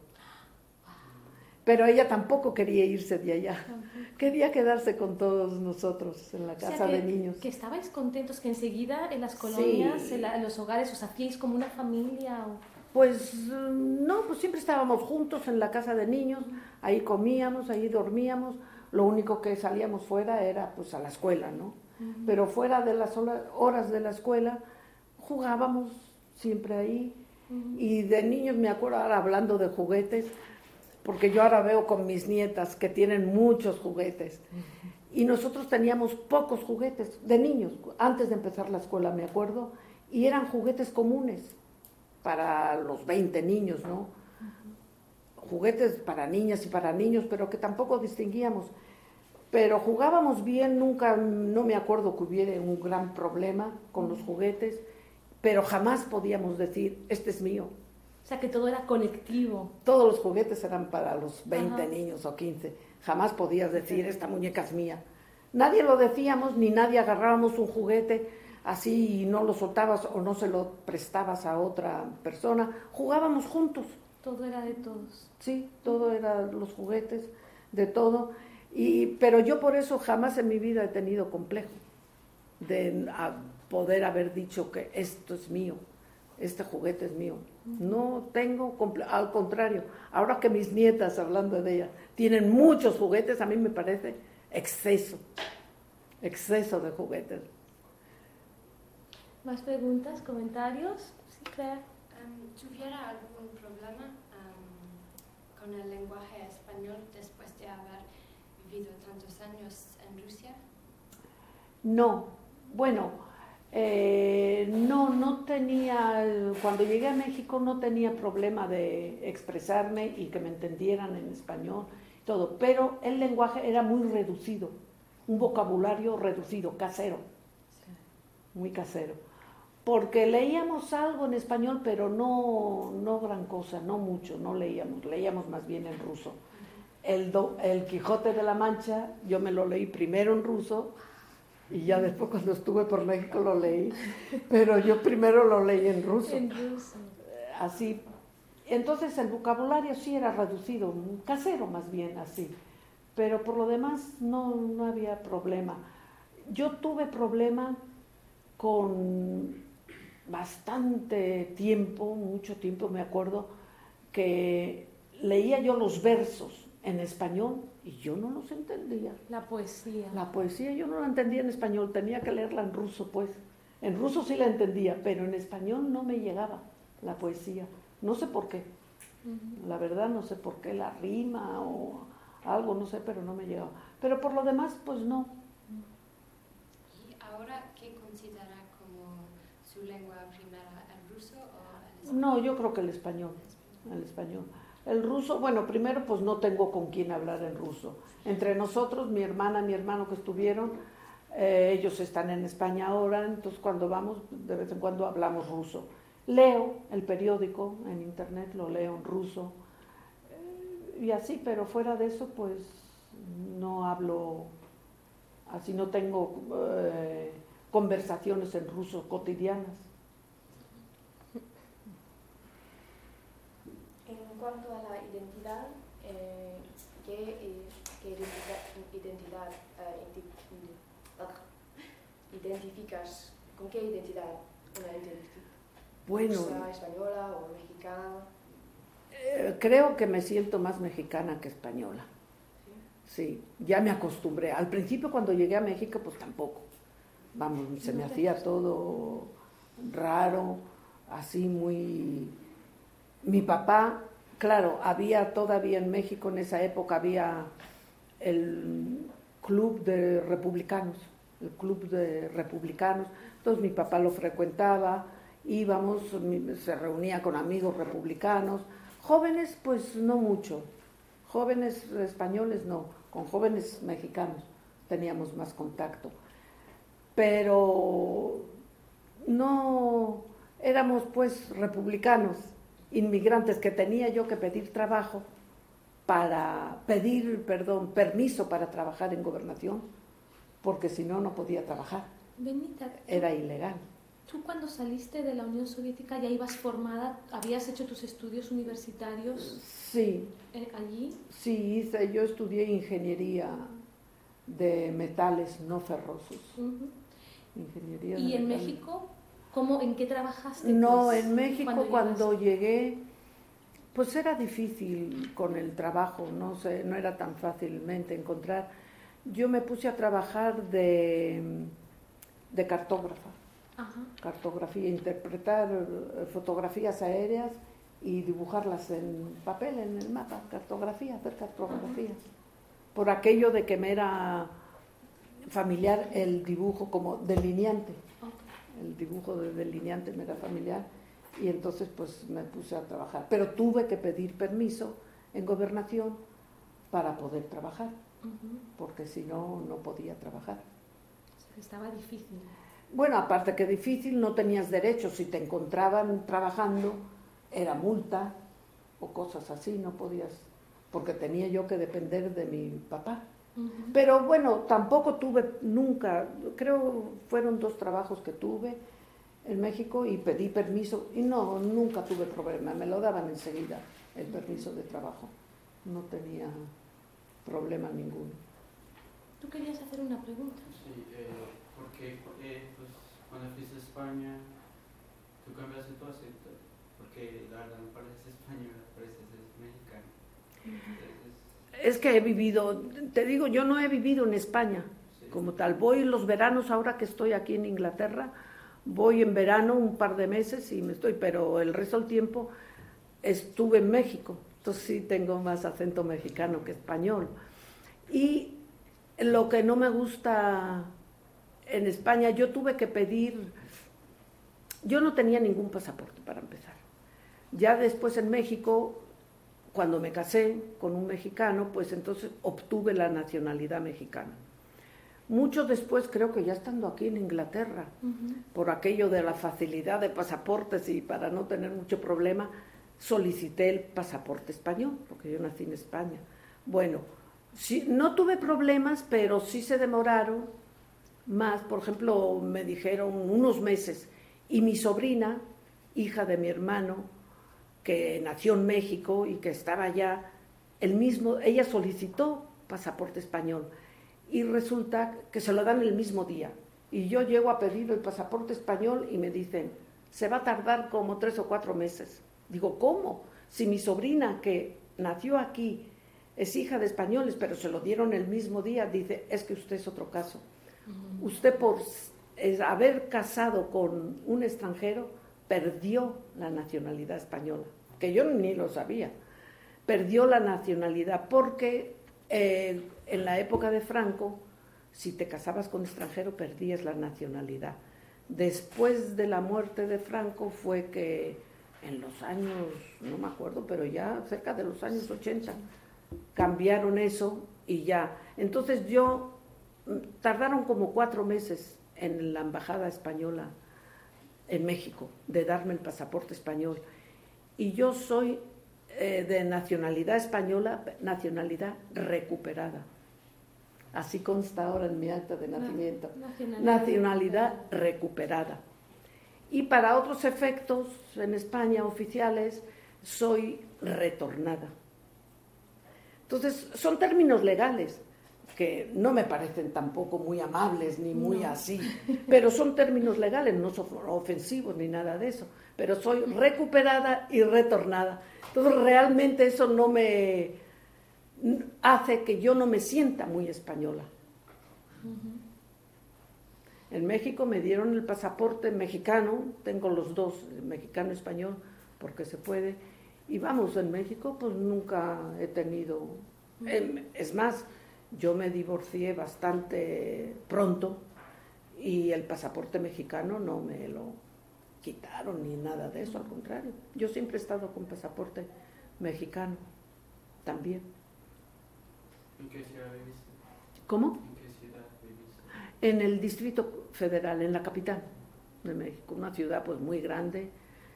Pero ella tampoco quería irse de allá, uh-huh. quería quedarse con todos nosotros en la casa o sea, que, de niños. Que estabais contentos, que enseguida en las colonias, sí. en, la, en los hogares, os hacíais como una familia. O... Pues no, pues siempre estábamos juntos en la casa de niños, uh-huh. ahí comíamos, ahí dormíamos, lo único que salíamos fuera era pues a la escuela, ¿no? Uh-huh. Pero fuera de las horas de la escuela jugábamos siempre ahí, uh-huh. y de niños me acuerdo ahora hablando de juguetes, porque yo ahora veo con mis nietas que tienen muchos juguetes, uh-huh. y nosotros teníamos pocos juguetes de niños, antes de empezar la escuela me acuerdo, y eran juguetes comunes para los veinte niños, ¿no? Uh-huh. Juguetes para niñas y para niños, pero que tampoco distinguíamos, pero jugábamos bien, nunca, no me acuerdo que hubiera un gran problema con uh-huh. los juguetes, pero jamás podíamos decir, este es mío. O sea, que todo era colectivo. Todos los juguetes eran para los veinte Ajá. niños o quince. Jamás podías decir, esta muñeca es mía. Nadie lo decíamos, ni nadie agarrábamos un juguete así y no lo soltabas o no se lo prestabas a otra persona. Jugábamos juntos. Todo era de todos. Sí, todo era los juguetes, de todo. Y, pero yo por eso jamás en mi vida he tenido complejo de a poder haber dicho que esto es mío. Este juguete es mío. No tengo, al contrario, ahora que mis nietas, hablando de ellas, tienen muchos juguetes, a mí me parece exceso, exceso de juguetes. ¿Más preguntas, comentarios? Sí, Claire. Um, ¿Tuviera algún problema um, con el lenguaje español después de haber vivido tantos años en Rusia? No, bueno... Eh, no, no tenía, cuando llegué a México no tenía problema de expresarme y que me entendieran en español, todo, pero el lenguaje era muy reducido, un vocabulario reducido, casero, muy casero, porque leíamos algo en español, pero no, no gran cosa, no mucho, no leíamos, leíamos más bien en ruso. El, do, el Quijote de la Mancha, yo me lo leí primero en ruso, y ya después cuando estuve por México lo leí, pero yo primero lo leí en ruso. En ruso. Así. Entonces el vocabulario sí era reducido, casero más bien así, pero por lo demás no, no había problema. Yo tuve problema con bastante tiempo, mucho tiempo me acuerdo, que leía yo los versos en español y yo no los entendía. La poesía. La poesía yo no la entendía en español, tenía que leerla en ruso, pues. En ruso sí la entendía, pero en español no me llegaba la poesía. No sé por qué. Uh-huh. La verdad no sé por qué, la rima o algo, no sé, pero no me llegaba. Pero por lo demás, pues no. ¿Y ahora qué considera como su lengua primera, el ruso o el español? No, yo creo que el español. El español. El ruso, bueno, primero pues no tengo con quién hablar en ruso. Entre nosotros, mi hermana, mi hermano que estuvieron, eh, ellos están en España ahora, entonces cuando vamos, de vez en cuando hablamos ruso. Leo el periódico en internet, lo leo en ruso, eh, y así, pero fuera de eso, pues no hablo, así no tengo eh, conversaciones en ruso cotidianas. En cuanto a la identidad, eh, ¿qué, eh, qué identidad, identidad uh, identificas? ¿Con qué identidad una identidad? Bueno, ¿Rusa, española o mexicana? Eh, creo que me siento más mexicana que española. Sí, ya me acostumbré. Al principio cuando llegué a México, pues tampoco. Vamos, se me hacía todo raro, así muy... Mi papá, claro, había todavía en México en esa época, había el club de republicanos, el club de republicanos, entonces mi papá lo frecuentaba, íbamos, se reunía con amigos republicanos, jóvenes pues no mucho, jóvenes españoles no, con jóvenes mexicanos teníamos más contacto, pero no éramos pues republicanos, inmigrantes, que tenía yo que pedir trabajo para pedir, perdón, permiso para trabajar en gobernación, porque si no, no podía trabajar. Benita, era ilegal. ¿Tú cuando saliste de la Unión Soviética ya ibas formada, habías hecho tus estudios universitarios? Sí. Eh, ¿Allí? Sí, hice, yo estudié ingeniería de metales no ferrosos. Uh-huh. Ingeniería ¿Y de en metales. México? ¿Cómo, ¿En qué trabajaste? No, pues, en México cuando, cuando llegué, pues era difícil con el trabajo, no sé, no era tan fácilmente encontrar. Yo me puse a trabajar de, de cartógrafa, Ajá. cartografía, interpretar fotografías aéreas y dibujarlas en papel, en el mapa, cartografía, hacer cartografías. Ajá. Por aquello de que me era familiar el dibujo como delineante. El dibujo de delineante me era familiar y entonces pues me puse a trabajar. Pero tuve que pedir permiso en gobernación para poder trabajar, uh-huh. porque si no, no podía trabajar. Estaba difícil. Bueno, aparte que difícil, no tenías derechos. Si te encontraban trabajando, era multa o cosas así, no podías, porque tenía yo que depender de mi papá. Uh-huh. Pero bueno, tampoco tuve nunca, creo fueron dos trabajos que tuve en México y pedí permiso y no, nunca tuve problema, me lo daban enseguida el permiso de trabajo, no tenía problema ninguno. ¿Tú querías hacer una pregunta? Sí, eh, porque eh, pues, cuando fuiste a España, tú cambiaste tu acento, porque la verdad no pareces española, pareces mexicana. Entonces, es que he vivido, te digo, yo no he vivido en España como tal. Voy los veranos, ahora que estoy aquí en Inglaterra, voy en verano un par de meses y me estoy, pero el resto del tiempo estuve en México. Entonces sí tengo más acento mexicano que español. Y lo que no me gusta en España yo tuve que pedir, yo no tenía ningún pasaporte para empezar. Ya después en México, cuando me casé con un mexicano, pues entonces obtuve la nacionalidad mexicana. Mucho después, creo que ya estando aquí en Inglaterra, uh-huh. por aquello de la facilidad de pasaportes y para no tener mucho problema, solicité el pasaporte español, porque yo nací en España. Bueno, sí, no tuve problemas, pero sí se demoraron más. Por ejemplo, me dijeron unos meses, y mi sobrina, hija de mi hermano, que nació en México y que estaba allá, el mismo, ella solicitó pasaporte español, y resulta que se lo dan el mismo día. Y yo llego a pedir el pasaporte español y me dicen, se va a tardar como tres o cuatro meses. Digo, ¿cómo? Si mi sobrina, que nació aquí, es hija de españoles, pero se lo dieron el mismo día, dice, es que usted es otro caso. Uh-huh. Usted por es, haber casado con un extranjero, perdió la nacionalidad española, que yo ni lo sabía. Perdió la nacionalidad porque eh, en la época de Franco, si te casabas con extranjero, perdías la nacionalidad. Después de la muerte de Franco fue que en los años, no me acuerdo, pero ya cerca de los años ochenta, cambiaron eso y ya. Entonces yo, tardaron como cuatro meses en la embajada española en México de darme el pasaporte español. Y yo soy eh, de nacionalidad española, nacionalidad recuperada. Así consta ahora en mi acta de nacimiento. Nacionalidad, nacionalidad recuperada. Y para otros efectos, en España, oficiales, soy retornada. Entonces, son términos legales, que no me parecen tampoco muy amables, ni muy no. así, pero son términos legales, no son ofensivos ni nada de eso, pero soy recuperada y retornada. Entonces, realmente eso no me hace que yo no me sienta muy española. Uh-huh. En México me dieron el pasaporte mexicano, tengo los dos, mexicano y español, porque se puede, y vamos, en México pues nunca he tenido, es más, yo me divorcié bastante pronto y el pasaporte mexicano no me lo quitaron ni nada de eso, al contrario, yo siempre he estado con pasaporte mexicano también. ¿En qué ciudad viviste? ¿Cómo? ¿En qué ciudad viviste? En el Distrito Federal, en la capital de México, una ciudad pues muy grande,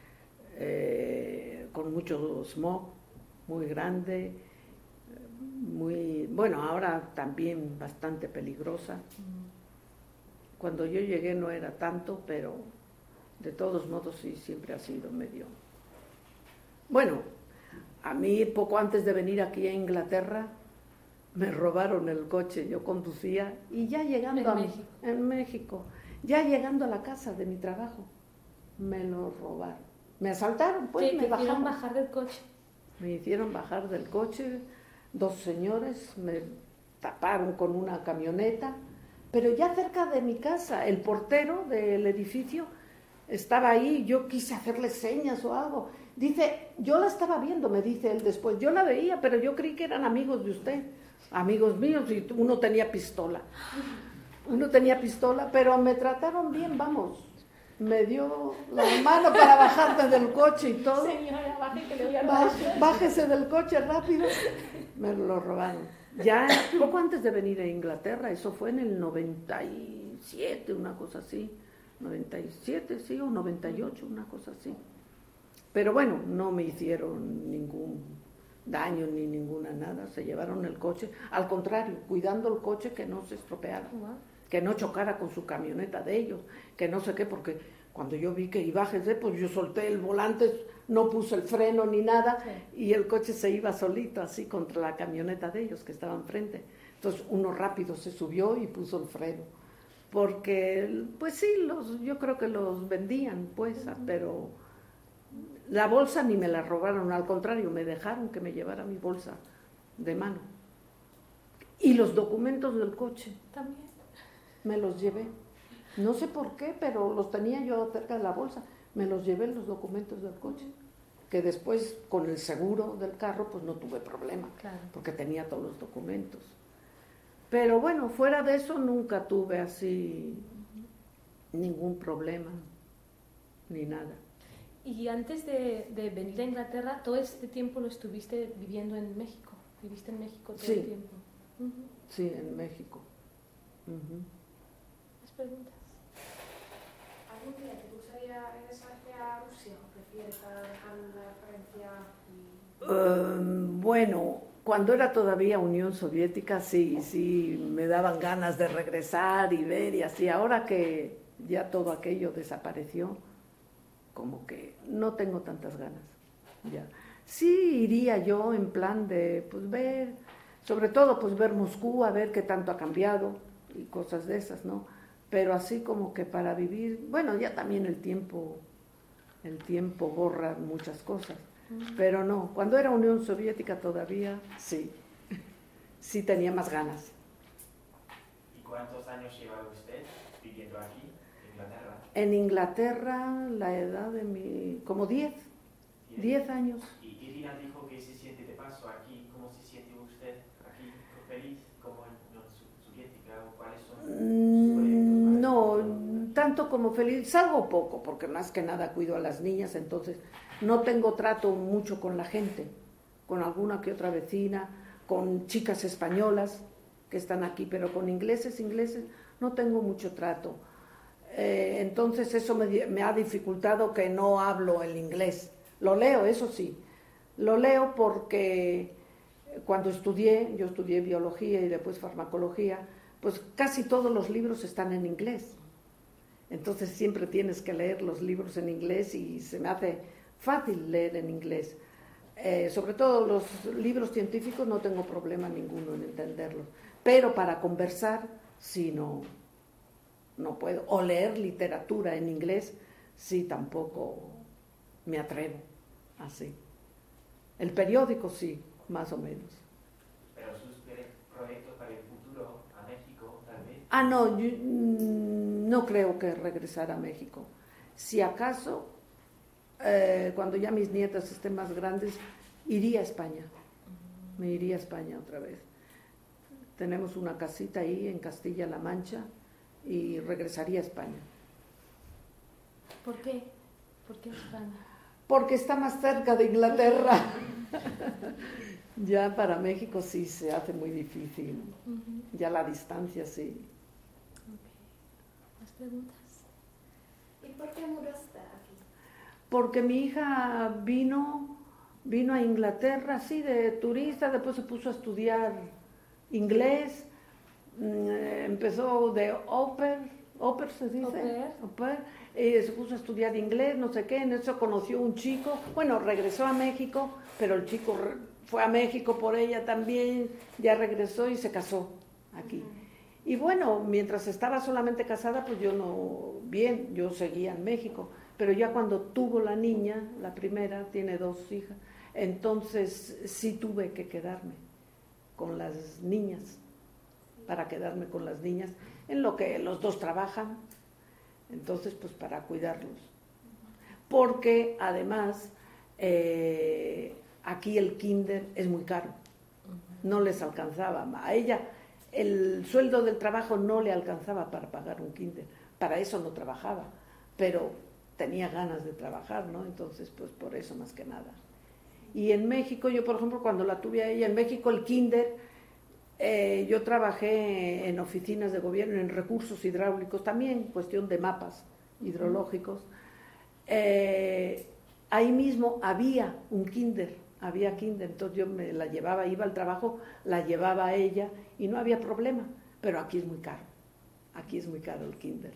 eh, con mucho smog, muy grande, muy, bueno, ahora también bastante peligrosa. Cuando yo llegué no era tanto, pero de todos modos sí, siempre ha sido medio. Bueno, a mí poco antes de venir aquí a Inglaterra, me robaron el coche, yo conducía y ya llegando en a México. en México, ya llegando a la casa de mi trabajo, me lo robaron. Me asaltaron, pues, ¿Qué, me te hicieron bajaron. bajar del coche? Me hicieron bajar del coche, dos señores me taparon con una camioneta, pero ya cerca de mi casa, el portero del edificio estaba ahí, yo quise hacerle señas o algo. Dice, yo la estaba viendo, me dice él después, yo la veía, pero yo creí que eran amigos de usted, amigos míos, y uno tenía pistola. Uno tenía pistola, pero me trataron bien, vamos. Me dio la mano para bajarme del coche y todo. Señora, baje que le voy a Bájese, bájese del coche rápido. Me lo robaron. Ya poco antes de venir a Inglaterra, eso fue en el noventa y siete, una cosa así. noventa y siete, sí, o noventa y ocho, una cosa así. Pero bueno, no me hicieron ningún daño ni ninguna nada. Se llevaron el coche. Al contrario, cuidando el coche que no se estropeara. Que no chocara con su camioneta de ellos, que no sé qué, porque cuando yo vi que iba a bájese, pues yo solté el volante, no puse el freno ni nada, sí. Y el coche se iba solito así contra la camioneta de ellos que estaba enfrente. Entonces uno rápido se subió y puso el freno, porque pues sí, los, yo creo que los vendían, pues, uh-huh. Pero la bolsa ni me la robaron, al contrario, me dejaron que me llevara mi bolsa de mano. Y los documentos del coche también. Me los llevé, no sé por qué, pero los tenía yo cerca de la bolsa, me los llevé los documentos del coche, que después con el seguro del carro pues no tuve problema, claro. Porque tenía todos los documentos. Pero bueno, fuera de eso nunca tuve así ningún problema, ni nada. Y antes de, de venir a Inglaterra, todo este tiempo lo estuviste viviendo en México. ¿Viviste en México todo Sí. el tiempo? Uh-huh. Sí, en México. Uh-huh. ¿Más preguntas? ¿Algún día te gustaría regresarte a Rusia o prefieres dejar la referencia? Uh, bueno, cuando era todavía Unión Soviética, sí, sí, me daban ganas de regresar y ver y así. Ahora que ya todo aquello desapareció, como que no tengo tantas ganas, ya. Sí iría yo en plan de, pues ver, sobre todo pues ver Moscú, a ver qué tanto ha cambiado y cosas de esas, ¿no? Pero así como que para vivir, bueno, ya también el tiempo, el tiempo borra muchas cosas, uh-huh. Pero no, cuando era Unión Soviética todavía, sí, sí tenía más ganas. ¿Y cuántos años lleva usted viviendo aquí, en Inglaterra? En Inglaterra, la edad de mi, como diez, diez años. Y Irina dijo que se siente de paso aquí. ¿Cómo se siente usted aquí? ¿Feliz como en Unión Soviética? ¿O cuáles son sus Mm, no, tanto como feliz. Salgo poco, porque más que nada cuido a las niñas, entonces no tengo trato mucho con la gente, con alguna que otra vecina, con chicas españolas que están aquí, pero con ingleses, ingleses, no tengo mucho trato. Eh, entonces eso me, me ha dificultado que no hablo el inglés. Lo leo, eso sí, lo leo porque cuando estudié, yo estudié biología y después farmacología, pues casi todos los libros están en inglés. Entonces siempre tienes que leer los libros en inglés y se me hace fácil leer en inglés. Eh, sobre todo los libros científicos no tengo problema ninguno en entenderlos, pero para conversar sí no, no puedo. O leer literatura en inglés sí tampoco me atrevo. Así. El periódico sí, más o menos. ¿Pero sus proyectos para el futuro a México, tal vez? Ah, no, yo, no creo que regresar a México. Si acaso, eh, cuando ya mis nietas estén más grandes, iría a España. Me iría a España otra vez. Tenemos una casita ahí en Castilla-La Mancha y regresaría a España. ¿Por qué? ¿Por qué España? Porque está más cerca de Inglaterra. Ya para México sí se hace muy difícil. Uh-huh. Ya la distancia sí. Okay. ¿Más preguntas? ¿Y por qué mudaste aquí? Porque mi hija vino, vino a Inglaterra, sí, de turista, después se puso a estudiar inglés, empezó de au pair, au pair se dice, au pair. Au pair. Eh, se puso a estudiar inglés, no sé qué, en eso conoció un chico, bueno, regresó a México, pero el chico re- fue a México por ella también, ya regresó y se casó aquí. Uh-huh. Y bueno, mientras estaba solamente casada, pues yo no, bien, yo seguía en México, pero ya cuando tuvo la niña, la primera, tiene dos hijas, entonces sí tuve que quedarme con las niñas, para quedarme con las niñas, en lo que los dos trabajan. Entonces, pues para cuidarlos. Porque además, eh, aquí el kinder es muy caro. No les alcanzaba. A ella, el sueldo del trabajo no le alcanzaba para pagar un kinder. Para eso no trabajaba. Pero tenía ganas de trabajar, ¿no? Entonces, pues por eso más que nada. Y en México, yo por ejemplo, cuando la tuve a ella, en México el kinder... Eh, yo trabajé en oficinas de gobierno, en recursos hidráulicos, también cuestión de mapas hidrológicos. Eh, ahí mismo había un kinder, había kinder, entonces yo me la llevaba, iba al trabajo, la llevaba a ella y no había problema, pero aquí es muy caro, aquí es muy caro el kinder.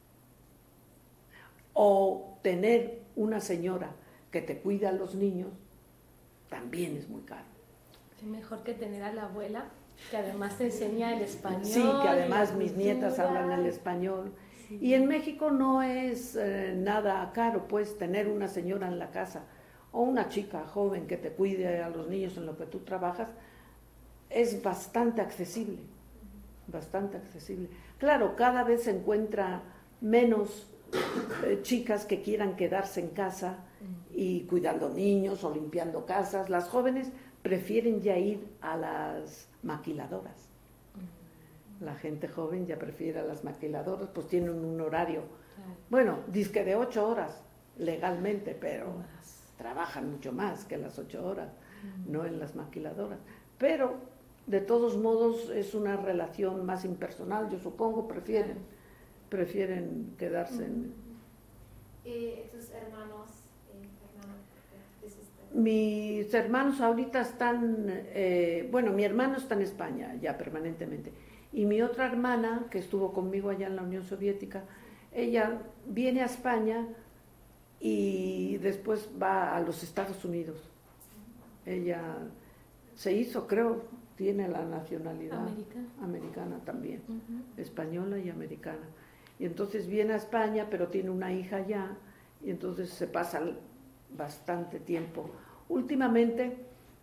O tener una señora que te cuida a los niños, también es muy caro. Es mejor que tener a la abuela, que además te enseña el español. Sí, que además mis nietas hablan el español. Sí. Y en México no es eh, nada caro, pues, tener una señora en la casa o una chica joven que te cuide a los niños en lo que tú trabajas, es bastante accesible, bastante accesible. Claro, cada vez se encuentra menos eh, chicas que quieran quedarse en casa y cuidando niños o limpiando casas. Las jóvenes prefieren ya ir a las maquiladoras. La gente joven ya prefiere a las maquiladoras, pues tienen un horario, Claro. bueno, disque de ocho horas legalmente, pero Más. trabajan mucho más que las ocho horas, Mm. no en las maquiladoras. Pero de todos modos es una relación más impersonal, yo supongo, prefieren, prefieren quedarse en... ¿Y tus hermanos, eh, Fernando, qué hiciste? Mis hermanos ahorita están, eh, bueno, mi hermano está en España ya permanentemente, y mi otra hermana, que estuvo conmigo allá en la Unión Soviética, ella viene a España y después va a los Estados Unidos. Ella se hizo, creo, tiene la nacionalidad Americana. americana también, Ujú. española y americana. Y entonces viene a España, pero tiene una hija allá, y entonces se pasa bastante tiempo. Últimamente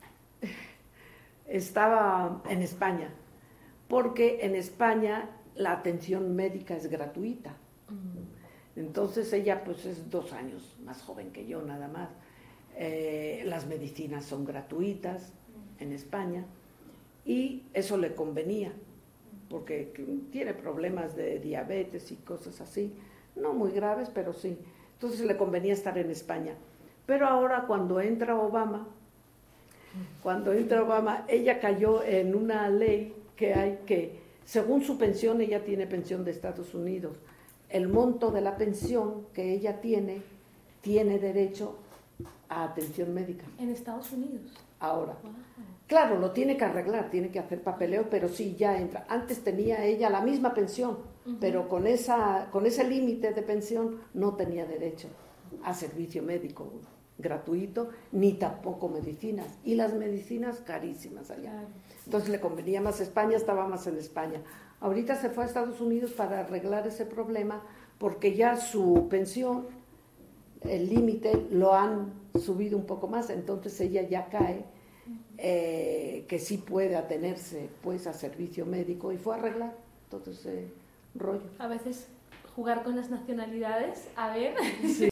estaba en España, porque en España la atención médica es gratuita. Mm. Entonces ella pues es dos años más joven que yo nada más. Eh, las medicinas son gratuitas en España y eso le convenía, porque tiene problemas de diabetes y cosas así, no muy graves, pero sí. Entonces le convenía estar en España. Pero ahora cuando entra Obama, cuando entra Obama, ella cayó en una ley que hay que, según su pensión, ella tiene pensión de Estados Unidos, el monto de la pensión que ella tiene, tiene derecho a atención médica. En Estados Unidos. Ahora, Wow. claro, lo tiene que arreglar, tiene que hacer papeleo, pero sí, ya entra. Antes tenía ella la misma pensión, Ujú. pero con, esa, con ese límite de pensión no tenía derecho a servicio médico gratuito, ni tampoco medicinas. Y las medicinas carísimas allá. Claro. Entonces le convenía más España, estaba más en España. Ahorita se fue a Estados Unidos para arreglar ese problema, porque ya su pensión, el límite, lo han subido un poco más, entonces ella ya cae, eh, que sí puede atenerse pues a servicio médico, y fue a arreglar todo ese rollo. A veces jugar con las nacionalidades, a ver. Sí.